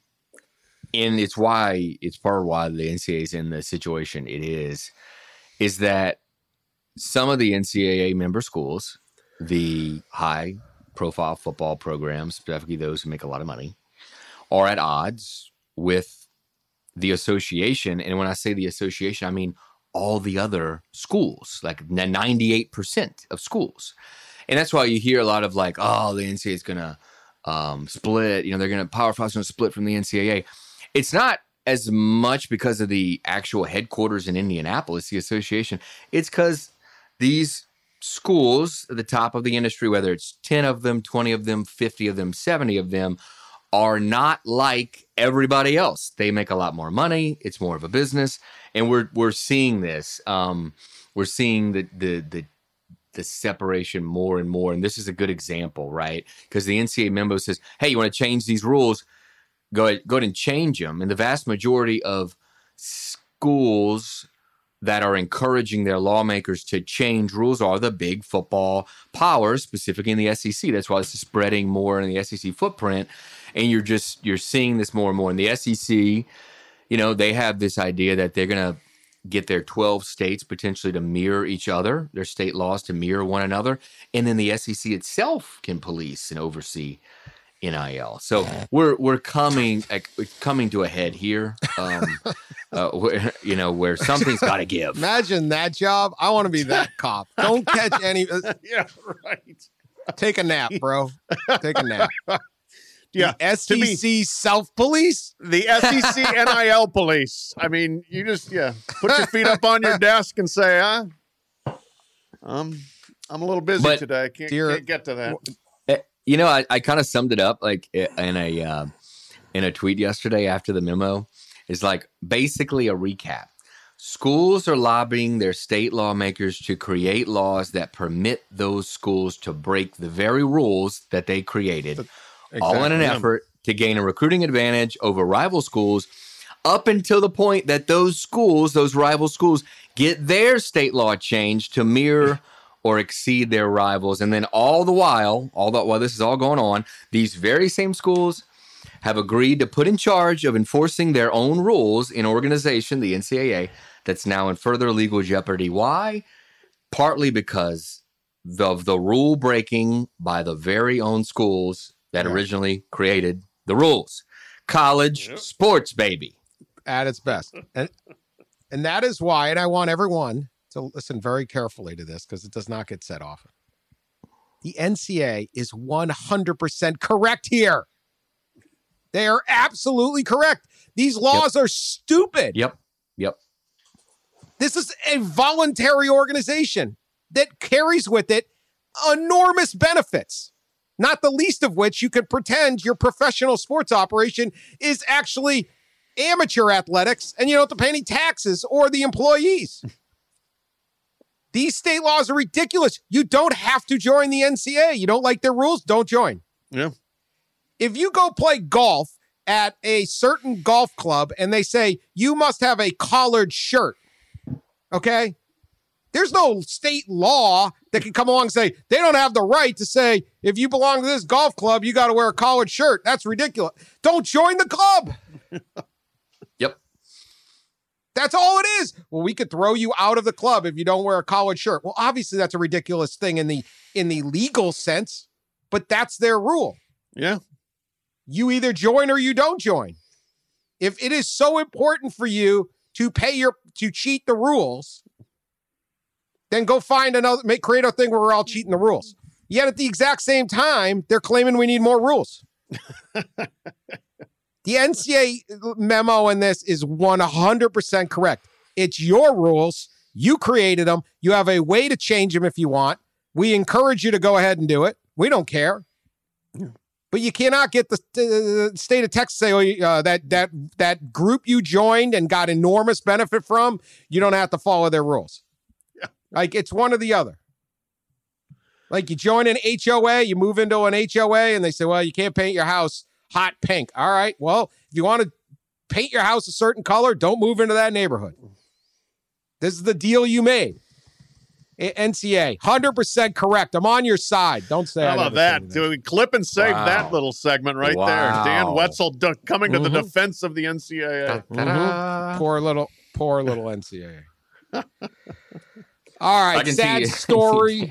and it's why it's part of why the N C A A is in the situation it is, is that some of the N C A A member schools, the high profile football programs, specifically those who make a lot of money, are at odds with the association. And when I say the association, I mean all the other schools, like ninety-eight percent of schools. And that's why you hear a lot of like, oh, the N C A A is going to um, split, you know, they're going to, Power Five is going to split from the N C A A. It's not as much because of the actual headquarters in Indianapolis, the association. It's because these schools at the top of the industry, whether it's ten of them, twenty of them, fifty of them, seventy of them, are not like everybody else. They make a lot more money. It's more of a business. And we're we're seeing this. Um, we're seeing the the the the separation more and more. And this is a good example, right? Because the N C A A memo says, hey, you want to change these rules? Go ahead, go ahead and change them. And the vast majority of schools that are encouraging their lawmakers to change rules are the big football powers, specifically in the S E C. That's why it's spreading more in the S E C footprint. And you're just, you're seeing this more and more. In the S E C, you know, they have this idea that they're going to get their twelve states potentially to mirror each other, their state laws to mirror one another. And then the S E C itself can police and oversee N I L. So we're we're coming like, coming to a head here, um, uh, where, you know, where something's got to give. Imagine that job. I want to be that cop. Don't catch any. uh, Yeah, right. Take a nap, bro. Take a nap. Yeah, The S E C self police. the S E C N I L police. I mean, you just, yeah, put your feet up on your desk and say, huh? Um, I'm a little busy But, today. I can't, dear- can't get to that. You know, I, I kind of summed it up like in a uh, in a tweet yesterday after the memo. It's like basically a recap. Schools are lobbying their state lawmakers to create laws that permit those schools to break the very rules that they created, all in an Exactly. effort to gain a recruiting advantage over rival schools, up until the point that those schools, those rival schools, get their state law changed to mirror or exceed their rivals. And then all the while, all the while this is all going on, these very same schools have agreed to put in charge of enforcing their own rules in organization, the N C A A, that's now in further legal jeopardy. Why? Partly because of the rule breaking by the very own schools that Yeah. originally created the rules. College Yep. sports, baby. At its best. And and that is why, and I want everyone to listen very carefully to this because it does not get said often. The N C A A is one hundred percent correct here. They are absolutely correct. These laws are stupid. Yep. Yep. This is a voluntary organization that carries with it enormous benefits, not the least of which you can pretend your professional sports operation is actually amateur athletics and you don't have to pay any taxes or the employees. These state laws are ridiculous. You don't have to join the N C A A. You don't like their rules? Don't join. Yeah. If you go play golf at a certain golf club and they say you must have a collared shirt, okay? There's no state law that can come along and say they don't have the right to say, if you belong to this golf club, you got to wear a collared shirt. That's ridiculous. Don't join the club. Yep. That's all it is. Well, we could throw you out of the club if you don't wear a collared shirt. Well, obviously that's a ridiculous thing in the in the legal sense, but that's their rule. Yeah. You either join or you don't join. If it is so important for you to pay your to cheat the rules, then go find another, make create a thing where we're all cheating the rules. Yet at the exact same time, they're claiming we need more rules. The N C double A memo in this is one hundred percent correct. It's your rules. You created them. You have a way to change them if you want. We encourage you to go ahead and do it. We don't care. Yeah. But you cannot get the, the state of Texas say, oh, uh, that that that group you joined and got enormous benefit from, you don't have to follow their rules. Yeah. Like, it's one or the other. Like, you join an H O A, you move into an H O A, and they say, well, you can't paint your house hot pink. All right, well, if you want to paint your house a certain color, don't move into that neighborhood. This is the deal you made. N C A A, one hundred percent correct. I'm on your side. Don't say How I about that? Do we clip and save Wow. that little segment right Wow. there? Dan Wetzel d- coming to Mhm. the defense of the N C double A. Mhm. Poor little, poor little N C A A. All I right, can sad see- story.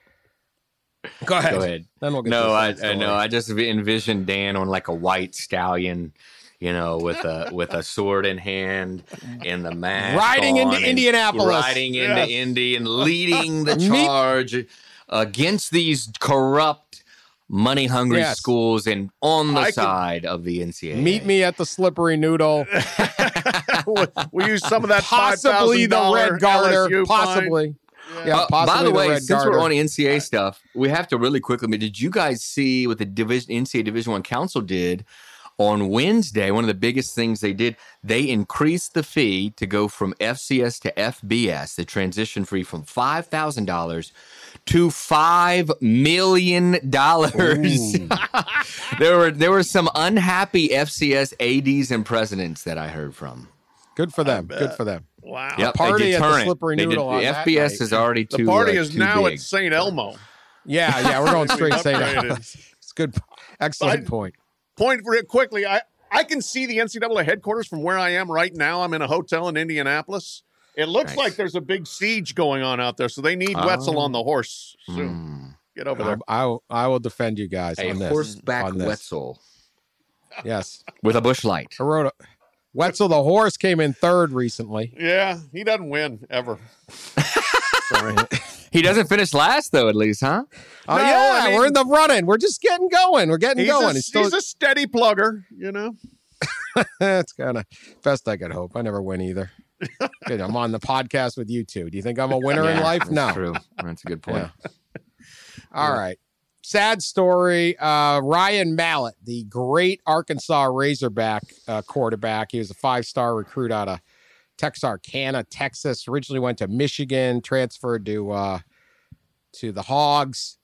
Go ahead. Go ahead. Then we'll get to No, the I, sad story. I know. I just envisioned Dan on like a white stallion, you know, with a with a sword in hand and the mask Riding on into and Indianapolis. riding into Yes. Indy and leading the Meet- charge against these corrupt, money-hungry Yes. schools and on the I can- side of the N C double A. Meet me at the Slippery Noodle. we use some of that Possibly the Red Garter. L S U fine. Possibly. Yeah, Uh, possibly by the way, Red since Garter. we're on N C double A stuff, we have to really quickly. I mean, did you guys see what the division N C double A Division One Council did on Wednesday? One of the biggest things they did, they increased the fee to go from F C S to F B S, the transition fee from five thousand dollars to five million dollars. there were there were some unhappy F C S A Ds and presidents that I heard from. Good for them. Good for them. Wow. Yep, party they at the deterrent. Slippery They did- Noodle on the that F B S night. is already The too party uh, is too now big. at Saint Elmo. Yeah, yeah, we're going straight Saint Upgraded. Elmo. It's good. Excellent I- point. Point real quickly. I, I can see the N C double A headquarters from where I am right now. I'm in a hotel in Indianapolis. It looks Nice. like there's a big siege going on out there, so they need Oh. Wetzel on the horse soon. Mm. Get over there. I, I, will- I will defend you guys A on this. horseback on this. Wetzel Yes. with a bush light. I wrote a, Wetzel the horse came in third recently. Yeah, he doesn't win ever. Sorry. He doesn't finish last though, at least, huh? Oh No, yeah, I mean- we're in the running. We're just getting going. We're getting He's, going. a, It's he's, still, a steady plugger, you know. it's kind of best I could hope. I never win either. Good, I'm on the podcast with you two. Do you think I'm a winner in Yeah, life? that's No. true. That's a good point. Yeah. All right. Sad story. Uh, Ryan Mallett, the great Arkansas Razorback uh, quarterback. He was a five-star recruit out of Texarkana, Texas. Originally went to Michigan, transferred to uh, to the Hogs.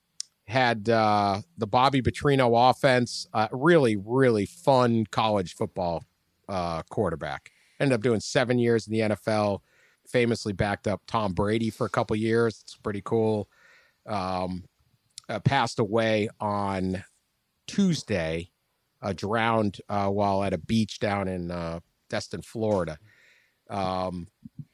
Had uh, the Bobby Petrino offense. Uh, really, really fun college football uh, quarterback. Ended up doing seven years in the N F L. Famously backed up Tom Brady for a couple years. It's pretty cool. Um, uh, passed away on Tuesday, uh, drowned uh, while at a beach down in uh, Destin, Florida. Um,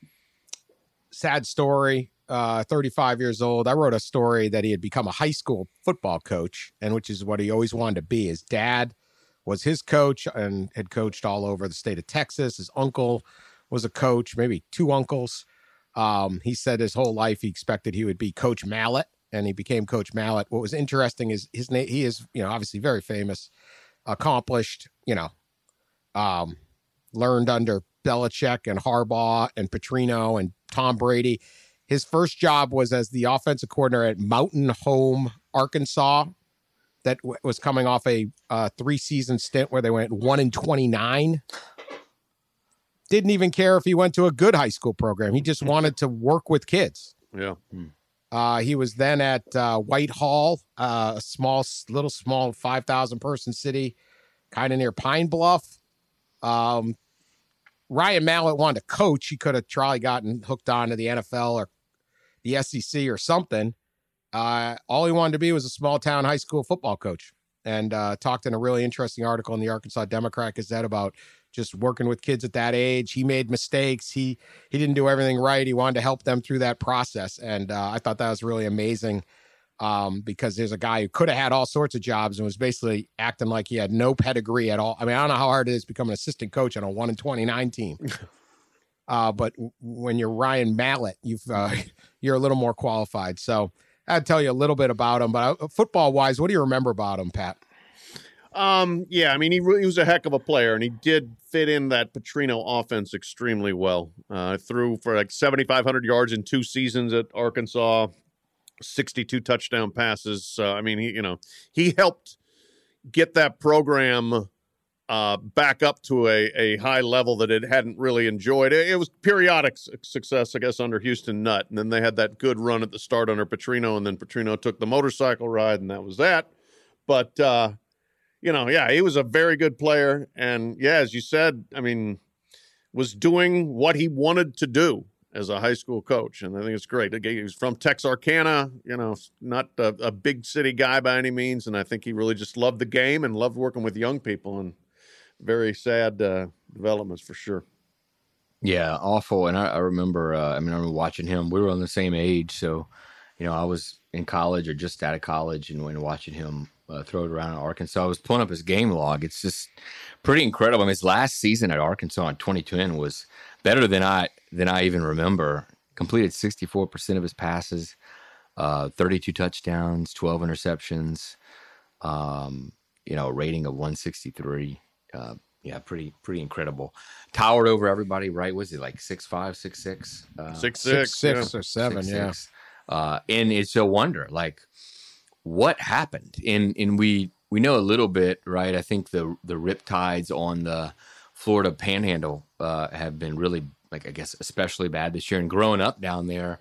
sad story. Uh, thirty-five years old. I wrote a story that he had become a high school football coach, and which is what he always wanted to be. His dad was his coach and had coached all over the state of Texas. His uncle was a coach, maybe two uncles. Um, he said his whole life he expected he would be Coach Mallett, and he became Coach Mallett. What was interesting is his name. He is, you know, obviously very famous, accomplished. You know, um, learned under Belichick and Harbaugh and Petrino and Tom Brady. His first job was as the offensive coordinator at Mountain Home, Arkansas. That w- was coming off a uh, three-season stint where they went one and twenty-nine. Didn't even care if he went to a good high school program. He just wanted to work with kids. Yeah. Uh, he was then at uh, Whitehall, uh, a small, little small five thousand person city, kind of near Pine Bluff. Um, Ryan Mallett wanted to coach. He could have probably gotten hooked on to the N F L or the S E C or something. Uh, all he wanted to be was a small town high school football coach, and uh, talked in a really interesting article in the Arkansas Democrat Gazette about just working with kids at that age. He made mistakes. He he didn't do everything right. He wanted to help them through that process, and uh, I thought that was really amazing. Um, because there's a guy who could have had all sorts of jobs and was basically acting like he had no pedigree at all. I mean, I don't know how hard it is to become an assistant coach on a one and twenty-nine team. uh, but w- when you're Ryan Mallett, you've, uh, you're a little more qualified. So I'd tell you a little bit about him, but uh, football wise, what do you remember about him, Pat? Um, yeah, I mean, he, re- he was a heck of a player, and he did fit in that Petrino offense extremely well. Uh, threw for like seventy-five hundred yards in two seasons at Arkansas, sixty-two touchdown passes. Uh, I mean, he, you know, he helped get that program uh, back up to a, a high level that it hadn't really enjoyed. It, it was periodic su- success, I guess, under Houston Nutt. And then they had that good run at the start under Petrino, and then Petrino took the motorcycle ride, and that was that. But, uh, you know, yeah, he was a very good player. And, yeah, as you said, I mean, was doing what he wanted to do as a high school coach, and I think it's great. He was from Texarkana, you know, not a, a big city guy by any means, and I think he really just loved the game and loved working with young people, and very sad uh, developments for sure. Yeah, awful. And I, I remember, uh, I mean, I remember watching him. We were on the same age, so, you know, I was in college or just out of college, and when watching him uh, throw it around in Arkansas, I was pulling up his game log. It's just pretty incredible. I mean, his last season at Arkansas in twenty ten was better than I than I even remember. Completed sixty-four percent of his passes, uh, thirty-two touchdowns, twelve interceptions, um, you know, a rating of one sixty-three. Uh, yeah, pretty pretty incredible. Towered over everybody, right? Was he like six five, six six? Uh, Six six, Six, six yeah. or seven, six, yeah. six. Uh, and it's a wonder, like, what happened? And and we we know a little bit, right? I think the the riptides on the Florida Panhandle uh, have been really, like, I guess, especially bad this year. And growing up down there,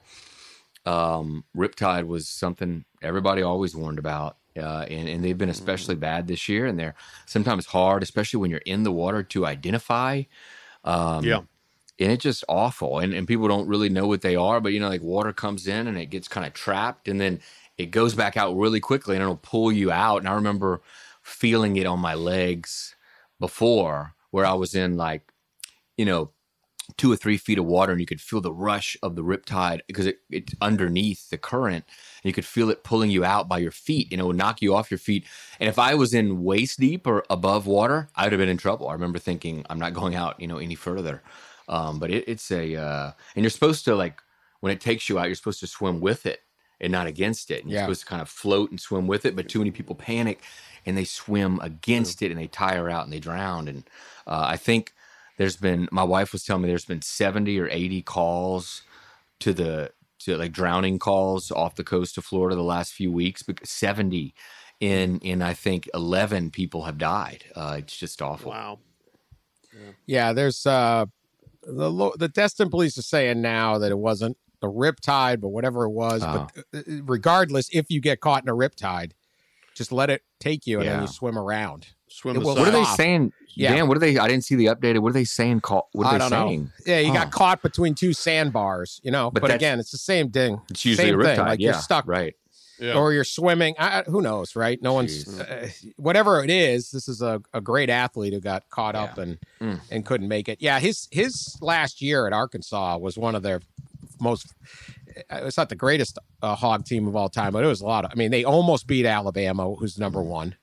um, riptide was something everybody always warned about. Uh, and, and they've been especially bad this year. And they're sometimes hard, especially when you're in the water, to identify. Um, Yeah. And it's just awful. And, and people don't really know what they are. But, you know, like, water comes in and it gets kind of trapped. And then it goes back out really quickly and it'll pull you out. And I remember feeling it on my legs before, where I was in, like, you know, two or three feet of water, and you could feel the rush of the riptide because it, it's underneath the current, and you could feel it pulling you out by your feet, and it would knock you off your feet. And if I was in waist deep or above water, I would have been in trouble. I remember thinking, I'm not going out, you know, any further. Um, but it, it's a, uh, and you're supposed to, like, when it takes you out, you're supposed to swim with it and not against it. And you're Yeah. supposed to kind of float and swim with it, but too many people panic and they swim against it and they tire out and they drown. And uh, I think there's been, my wife was telling me there's been seventy or eighty calls to the, to like drowning calls off the coast of Florida the last few weeks, because seventy in, in I think eleven people have died. Uh, it's just awful. Wow. Yeah, there's uh, the lo- the Destin police are saying now that it wasn't the riptide, but whatever it was. Oh. But uh, regardless, if you get caught in a riptide, just let it take you and then Yeah. you swim around. Swim It the will What are they Stop. saying? Yeah. Dan, what are they? I didn't see the updated. What are they saying? Call. What are I they don't saying? know. Yeah, you Oh. got caught between two sandbars, you know. But, But that's- again, it's the same thing. It's usually same a thing. riptide. Like Yeah, you're stuck, right. Yeah. or you're swimming. I, I- who knows, right? No one's Jeez. uh, whatever it is. This is a, a great athlete who got caught up Yeah. and Mm. and couldn't make it. Yeah, his his last year at Arkansas was one of their most. It's not the greatest uh, hog team of all time, but it was a lot of. I mean, they almost beat Alabama, who's number one.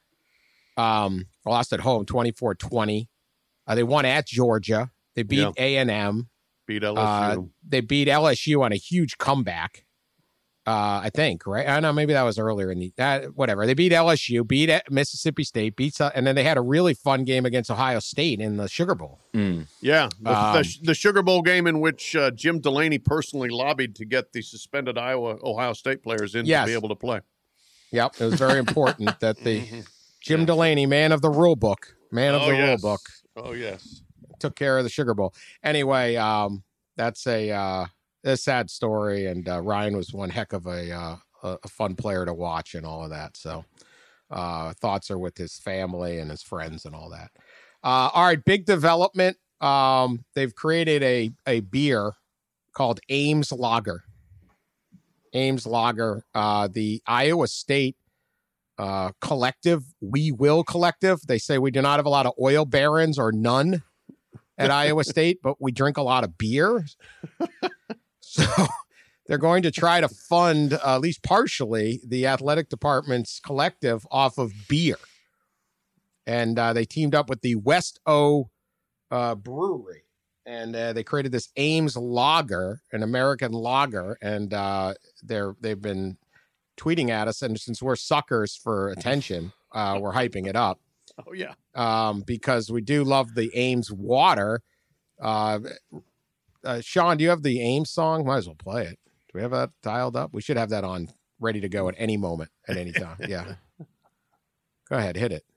Um, lost at home twenty-four twenty. Uh, they won at Georgia. They beat Yeah. A and M. Beat L S U. Uh, they beat L S U on a huge comeback. Uh, I think, right? I don't know, maybe that was earlier in the uh, whatever. They beat L S U, beat Mississippi State, beat, and then they had a really fun game against Ohio State in the Sugar Bowl. Mm. Yeah, the, Um, the, the Sugar Bowl game in which uh, Jim Delaney personally lobbied to get the suspended Iowa Ohio State players in Yes. to be able to play. Yep, it was very important that the Jim Delaney, man of the rule book, man of Oh, the yes. rule book, Oh yes. took care of the Sugar Bowl. Anyway, um, that's a uh, a sad story, and uh, Ryan was one heck of a uh, a a fun player to watch and all of that. So, uh, thoughts are with his family and his friends and all that. Uh, all right, big development. Um, they've created a a beer called Ames Lager. Ames Lager, uh, the Iowa State uh, collective, We Will Collective. They say we do not have a lot of oil barons or none at Iowa State, but we drink a lot of beer. So they're going to try to fund, uh, at least partially, the athletic department's collective off of beer. And uh, they teamed up with the West O uh, Brewery. And uh, they created this Ames Lager, an American lager, and uh, they're they've been tweeting at us. And since we're suckers for attention, uh, we're hyping it up. Oh yeah, um, because we do love the Ames water. Uh, uh, Sean, do you have the Ames song? Might as well play it. Do we have that dialed up? We should have that on, ready to go at any moment, at any time. Yeah, go ahead, hit it.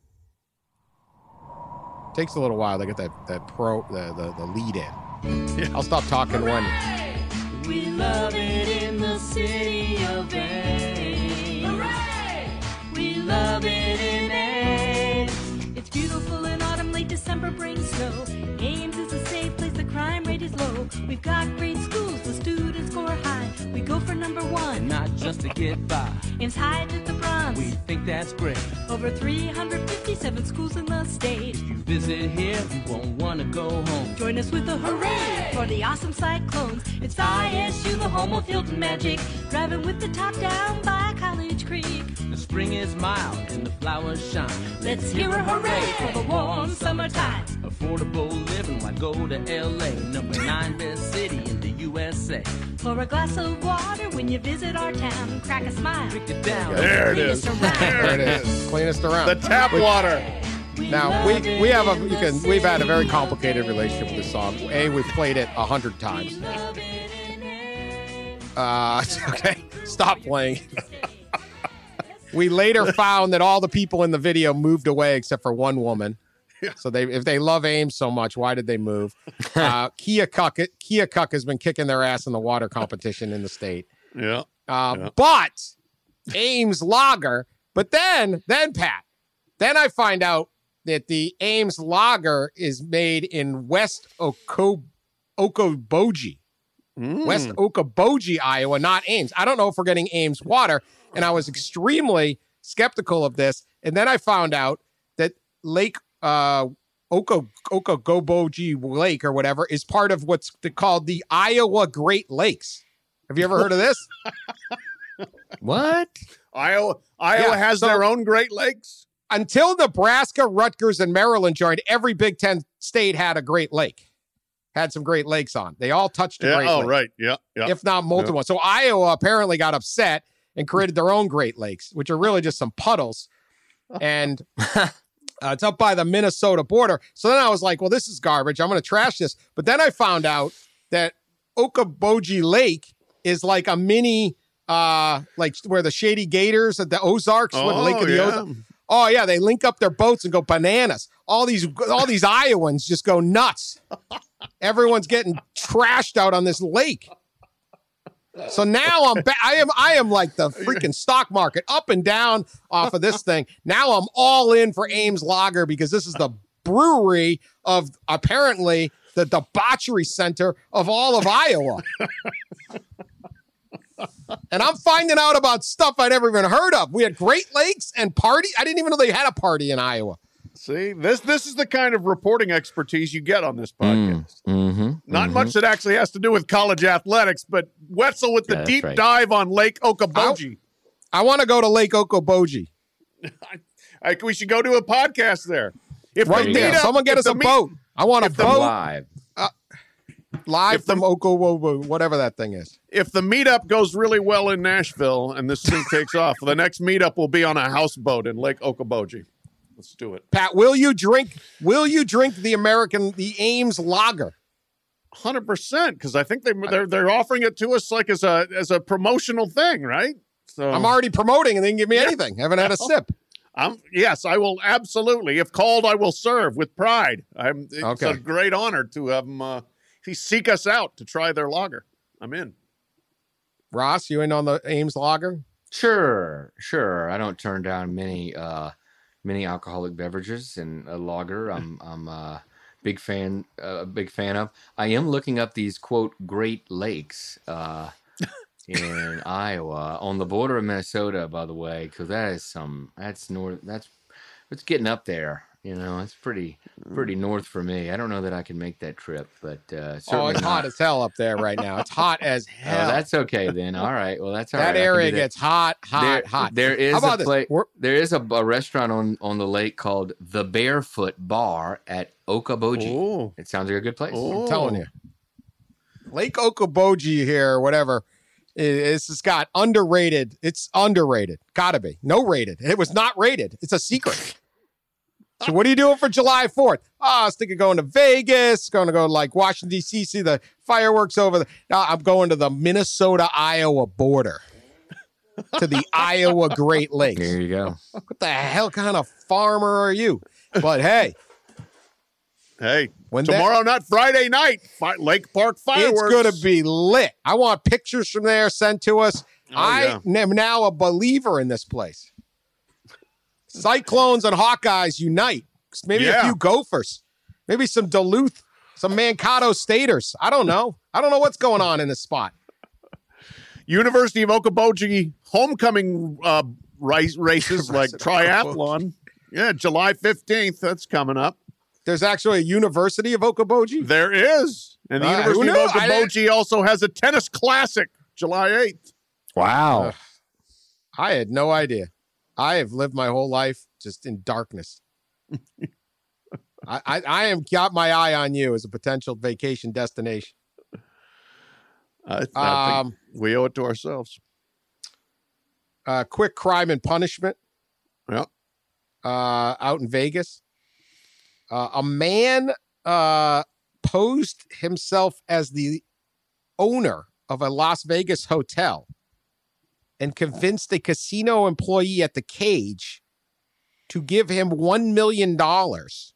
Takes a little while to get that that pro the the, the lead in. Yeah. I'll stop talking when. We love it in the city of Ames. Hooray! We love it in Ames. It's beautiful in autumn, late December brings snow. Ames is a safe place, the crime rate is low. We've got great schools, the students score high. We go for number one, not just to get by. Ames High took the bronze. We think that's great. Over three hundred fifty-seven schools in the state. If you visit here, you won't want to go home. Join us with a hooray for the awesome Cyclones. It's I S U, the home of Hilton Magic. Driving with the top down by College Creek. The spring is mild and the flowers shine. Let's hear a hooray for the warm summertime. Affordable living, why go to L A? Number nine best city in the U S A. For a glass of water when you visit our town. Crack a smile. Break it down. There it is. There it is. Cleanest around. The tap water. Now we we have a you can we've had a very complicated relationship with this song. A, we've played it a hundred times. Uh, okay, stop playing. We later found that all the people in the video moved away except for one woman. So they if they love Ames so much, why did they move? Uh, Keokuk Keokuk has been kicking their ass in the water competition in the state. Yeah. Uh, yeah. But Ames Lager. But then then Pat, then I find out that the Ames Lager is made in West Oko, Okoboji, Mm. West Okoboji, Iowa, not Ames. I don't know if we're getting Ames water, and I was extremely skeptical of this. And then I found out that Lake uh, Oko Okoboji Lake or whatever is part of what's called the Iowa Great Lakes. Have you ever heard of this? What? Iowa Iowa Yeah, has so- their own Great Lakes. Until Nebraska, Rutgers, and Maryland joined, every Big Ten state had a Great Lake, had some Great Lakes on. They all touched a Yeah. Great Oh, Lake, right. Yeah. Yeah. if not multiple Yeah. ones. So Iowa apparently got upset and created their own Great Lakes, which are really just some puddles. And uh, it's up by the Minnesota border. So then I was like, well, this is garbage. I'm going to trash this. But then I found out that Okoboji Lake is like a mini, uh, like where the Shady Gators at the Ozarks, where the Lake of the yeah. Ozarks. Oh yeah, they link up their boats and go bananas. All these all these Iowans just go nuts. Everyone's getting trashed out on this lake. So now I'm ba- I am I am like the freaking stock market, up and down off of this thing. Now I'm all in for Ames Lager because this is the brewery of apparently the debauchery center of all of Iowa. And I'm finding out about stuff I never even heard of. We had Great Lakes and party. I didn't even know they had a party in Iowa. See, this this is the kind of reporting expertise you get on this podcast. Mm, mm-hmm, Not mm-hmm. much that actually has to do with college athletics, but Wetzel with the Yeah, that's deep right. dive on Lake Okoboji. I want to go to Lake Okoboji I, we should go to a podcast there. If right the there. meetup- Someone get if us the a meet- boat. I want a if the boat Live. live if the- from Okoboji, whatever that thing is. If the meetup goes really well in Nashville and this thing takes off, the next meetup will be on a houseboat in Lake Okoboji. Let's do it. Pat, will you drink? Will you drink the American, the Ames Lager? one hundred percent, because I think they, they're they're offering it to us like as a as a promotional thing, right? So I'm already promoting, and they didn't give me anything. Haven't had a sip. I'm yes, I will absolutely. If called, I will serve with pride. I'm it's Okay. a great honor to have them uh, seek us out to try their lager. I'm in. Ross, you in on the Ames Lager? Sure, sure. I don't turn down many uh many alcoholic beverages, and a lager I'm I'm a big fan a uh, big fan of. I am looking up these quote Great Lakes. Uh in Iowa, on the border of Minnesota, by the way, because that is some, that's north, that's, it's getting up there. You know, it's pretty, pretty north for me. I don't know that I can make that trip, but uh, Oh, certainly it's not. hot as hell up there right now. It's hot as Oh, hell. that's okay then. All right. Well, that's all that right. I can area do that. gets hot, hot, there, hot. There is How about a this? place. We're- There is a, a restaurant on on the lake called the Barefoot Bar at Okoboji. Oh. It sounds like a good place. Oh. I'm telling you. Lake Okoboji here, or whatever. It's just got underrated. It's underrated. Gotta be. No rated. It was not rated. It's a secret. So what are you doing for July fourth? Oh, I was thinking going to Vegas, going to go to like Washington, D C, see the fireworks over there. No, I'm going to the Minnesota-Iowa border. To the Iowa Great Lakes. There you go. What the hell kind of farmer are you? But hey, Hey, When that- tomorrow night, Friday night, fi- Lake Park fireworks. it's going to be lit. I want pictures from there sent to us. Oh, I am now a believer in this place. Cyclones and Hawkeyes unite. Maybe a Yeah. few Gophers. Maybe some Duluth, some Mankato Staters. I don't know. I don't know what's going on in this spot. University of Okoboji homecoming uh, race, races like University of triathlon. Yeah, July fifteenth. That's coming up. There's actually a University of Okoboji. There is. And the Ah, who University of knew? I didn't- Okoboji also has a tennis classic, July eighth. Wow. I had no idea. I have lived my whole life just in darkness. I, I, I am got my eye on you as a potential vacation destination. I, I Um, think we owe it to ourselves. uh, quick crime and punishment. Yep. Uh, out in Vegas, uh, a man uh, posed himself as the owner of a Las Vegas hotel and convinced a casino employee at the Cage to give him one million dollars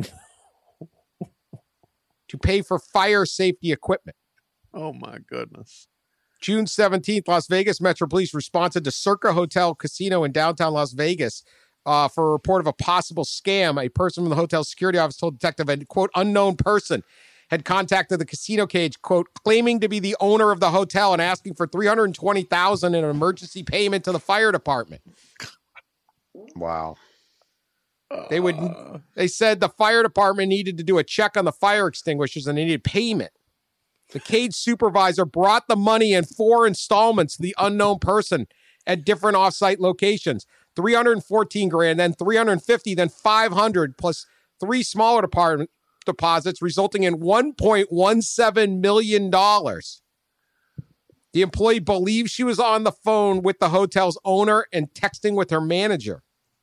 to pay for fire safety equipment. Oh, my goodness. June seventeenth, Las Vegas Metro Police responded to Circa Hotel Casino in downtown Las Vegas uh, for a report of a possible scam. A person from the hotel's security office told detective a, quote, unknown person had contacted the casino Cage, quote, claiming to be the owner of the hotel and asking for three hundred twenty thousand dollars in an emergency payment to the fire department. Wow. They would. They said the fire department needed to do a check on the fire extinguishers and they needed payment. The Cage supervisor brought the money in four installments to the unknown person at different offsite locations. three hundred fourteen grand, then three hundred fifty, then five hundred, plus three smaller department deposits, resulting in one point one seven million dollars. The employee believes she was on the phone with the hotel's owner and texting with her manager.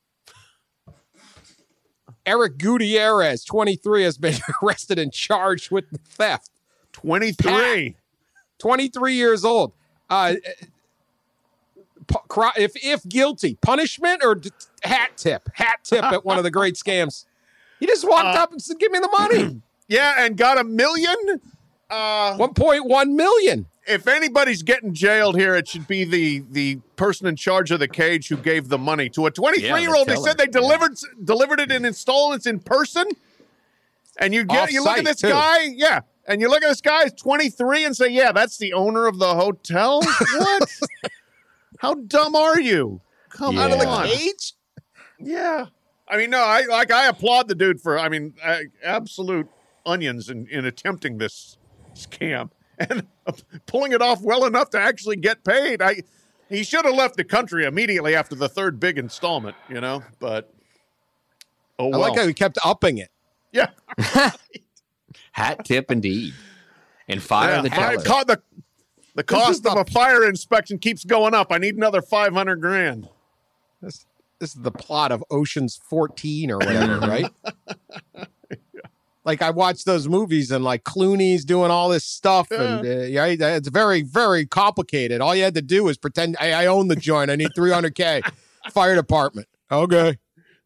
Eric Gutierrez, twenty-three, has been arrested and charged with the theft. twenty-three. twenty-three years old. Uh, pu- cri- if if guilty, punishment or d- hat tip? Hat tip at one of the great scams. He just walked Uh, up and said, "Give me the money." Yeah, and got a million. Uh, one point one million. if anybody's getting jailed here, it should be the the person in charge of the Cage who gave the money to a twenty-three-year-old. Yeah, they the said they killer. delivered delivered it in installments in person. And you get you look at Off-site, this too. guy, yeah, and you look at this guy, he's twenty-three, and say, yeah, that's the owner of the hotel. What? How dumb are you? Come Out of the on. Cage? Yeah. I mean, no, I like I applaud the dude for, I mean, uh, absolute onions in, in attempting this scam and pulling it off well enough to actually get paid. I he should have left the country immediately after the third big installment, you know, but oh I well. like how he kept upping it. yeah. Hat tip indeed. And fire Yeah, the fire- teller. co- the, the This is cost of the- a fire inspection keeps going up. I need another five hundred grand. This, this is the plot of Ocean's fourteen or whatever, right? Like I watched those movies and like Clooney's doing all this stuff, and uh, yeah, it's very, very complicated. All you had to do was pretend, hey, I own the joint. I need three hundred K. Fire department. Okay.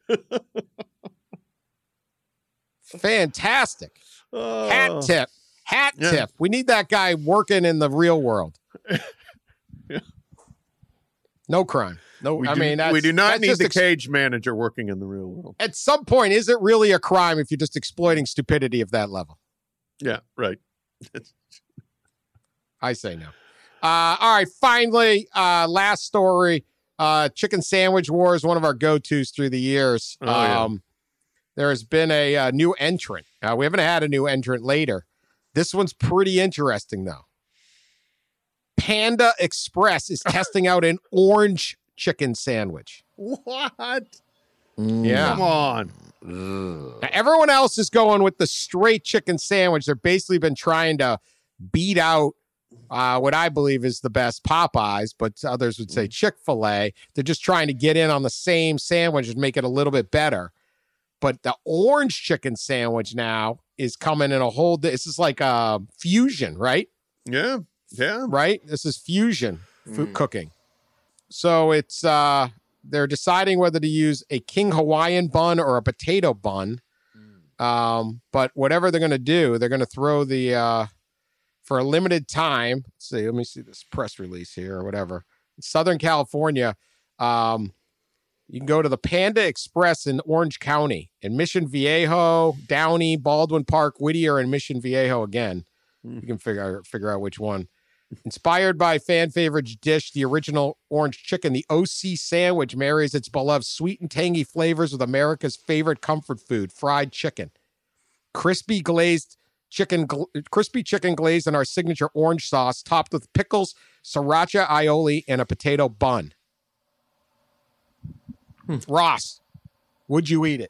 Fantastic. Oh. Hat tip. Hat Yeah. tip. We need that guy working in the real world. Yeah. No crime. No, We I do, mean, that's, we do not that's need just the ex- Cage manager working in the real world. At some point, is it really a crime if you're just exploiting stupidity of that level? Yeah, right. I say no. Uh, all right, finally, uh, last story. Uh, Chicken Sandwich Wars, one of our go-tos through the years. Oh, yeah. Um, there has been a, uh new entrant. Uh, we haven't had a new entrant later. This one's pretty interesting, though. Panda Express is testing out an orange chicken sandwich. What? Yeah. Come on. Now, everyone else is going with the straight chicken sandwich. They've basically been trying to beat out uh, what I believe is the best Popeyes, but others would say Chick-fil-A. They're just trying to get in on the same sandwich and make it a little bit better. But the orange chicken sandwich now is coming in a whole, this is like a fusion, right? Yeah. Yeah. Right? This is fusion food cooking. So it's, uh, they're deciding whether to use a King Hawaiian bun or a potato bun. Um, but whatever they're going to do, they're going to throw the, uh, for a limited time. Let's see, let me see this press release here or whatever. In Southern California, um, you can go to the Panda Express in Orange County, in Mission Viejo, Downey, Baldwin Park, Whittier, and Mission Viejo again. You can figure figure out which one. Inspired by fan favorite dish, the original orange chicken, the O C sandwich marries its beloved sweet and tangy flavors with America's favorite comfort food, fried chicken. Crispy glazed chicken, gl- crispy chicken glazed in our signature orange sauce, topped with pickles, sriracha aioli, and a potato bun. Hmm. Ross, would you eat it?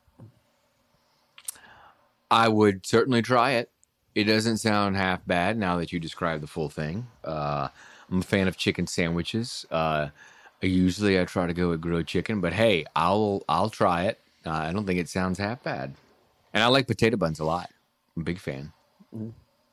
I would certainly try it. It doesn't sound half bad now that you describe the full thing. Uh, I'm a fan of chicken sandwiches. Uh, usually I try to go with grilled chicken, but hey, I'll I'll try it. Uh, I don't think it sounds half bad. And I like potato buns a lot. I'm a big fan. Uh,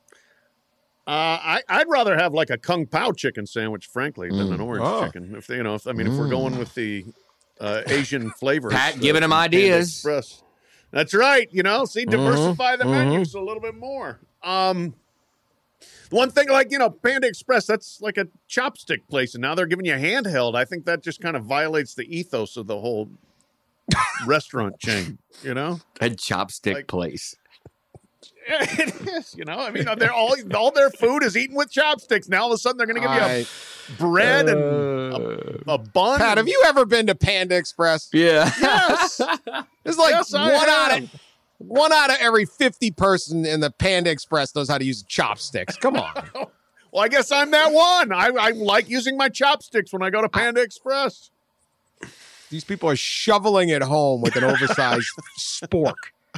I, I'd rather have like a Kung Pao chicken sandwich, frankly, than Mm. an orange Oh. chicken. If they, you know, if, I mean, if we're Mm. going with the uh, Asian flavors, Pat uh, giving 'em from Panda ideas. Express. That's right. You know, see, diversify the Mhm. menus a little bit more. Um, one thing, like, you know, Panda Express, that's like a chopstick place, and now they're giving you a handheld. I think that just kind of violates the ethos of the whole restaurant chain. You know, A chopstick Like- place. it is. You know, I mean, they're all all their food is eaten with chopsticks. Now all of a sudden they're going to give you I- a bread and Uh, a bun. Pat, have you ever been to Panda Express? yeah. Yes. It's like Yes, I one out have. of one out of every fifty person in the Panda Express knows how to use chopsticks. Come on. Well, I guess I'm that one. I, I like using my chopsticks when I go to Panda Express. These people are shoveling it home with an oversized spork.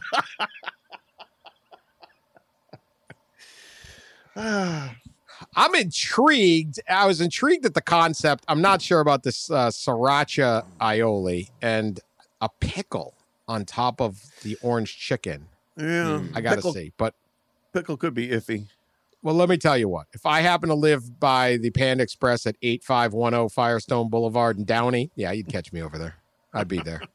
I'm intrigued. I was intrigued at the concept. I'm not sure about this uh, sriracha aioli and a pickle on top of the orange chicken. Yeah, I got to pickle, see. But, pickle could be iffy. well, let me tell you what. If I happen to live by the Panda Express at eight five one zero Firestone Boulevard in Downey, yeah, you'd catch me over there. I'd be there.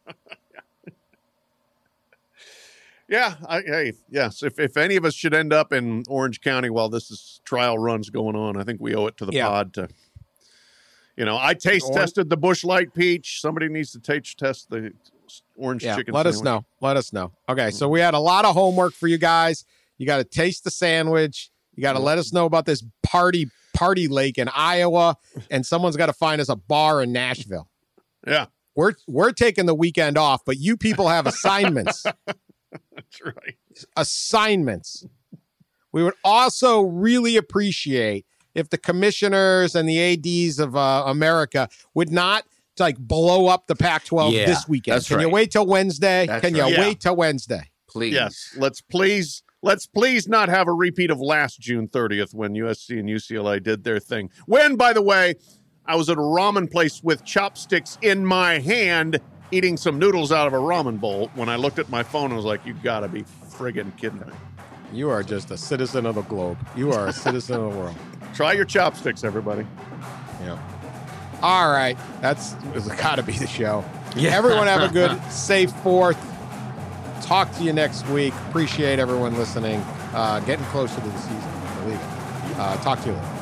Yeah, I, hey, yes. If if any of us should end up in Orange County while this is trial runs going on, I think we owe it to the Yeah. pod to, you know, I taste Or- tested the Bush Light Peach. Somebody needs to taste test the orange Yeah, chicken. let us sandwich. know. Let us know. Okay, so we had a lot of homework for you guys. You got to taste the sandwich. You got to let us know about this party party lake in Iowa, and someone's got to find us a bar in Nashville. Yeah, We're we're taking the weekend off, but you people have assignments. that's right. assignments. We would also really appreciate if the commissioners and the A Ds of uh, America would not like blow up the Pac twelve Yeah, this weekend. that's Can you right. wait till Wednesday? That's Can you right. Yeah. wait till Wednesday? Please. Yes, let's please let's please not have a repeat of last June thirtieth when U S C and U C L A did their thing. When, by the way, I was at a ramen place with chopsticks in my hand, eating some noodles out of a ramen bowl. When I looked at my phone, I was like, "You gotta be friggin' kidding me!" You are just a citizen of the globe. You are a citizen of the world. Try your chopsticks, everybody. Yeah. All right. That's got to be the show. Yeah. Everyone have a good, safe fourth. Talk to you next week. Appreciate everyone listening. Uh, getting closer to the season, I believe. Uh, talk to you later.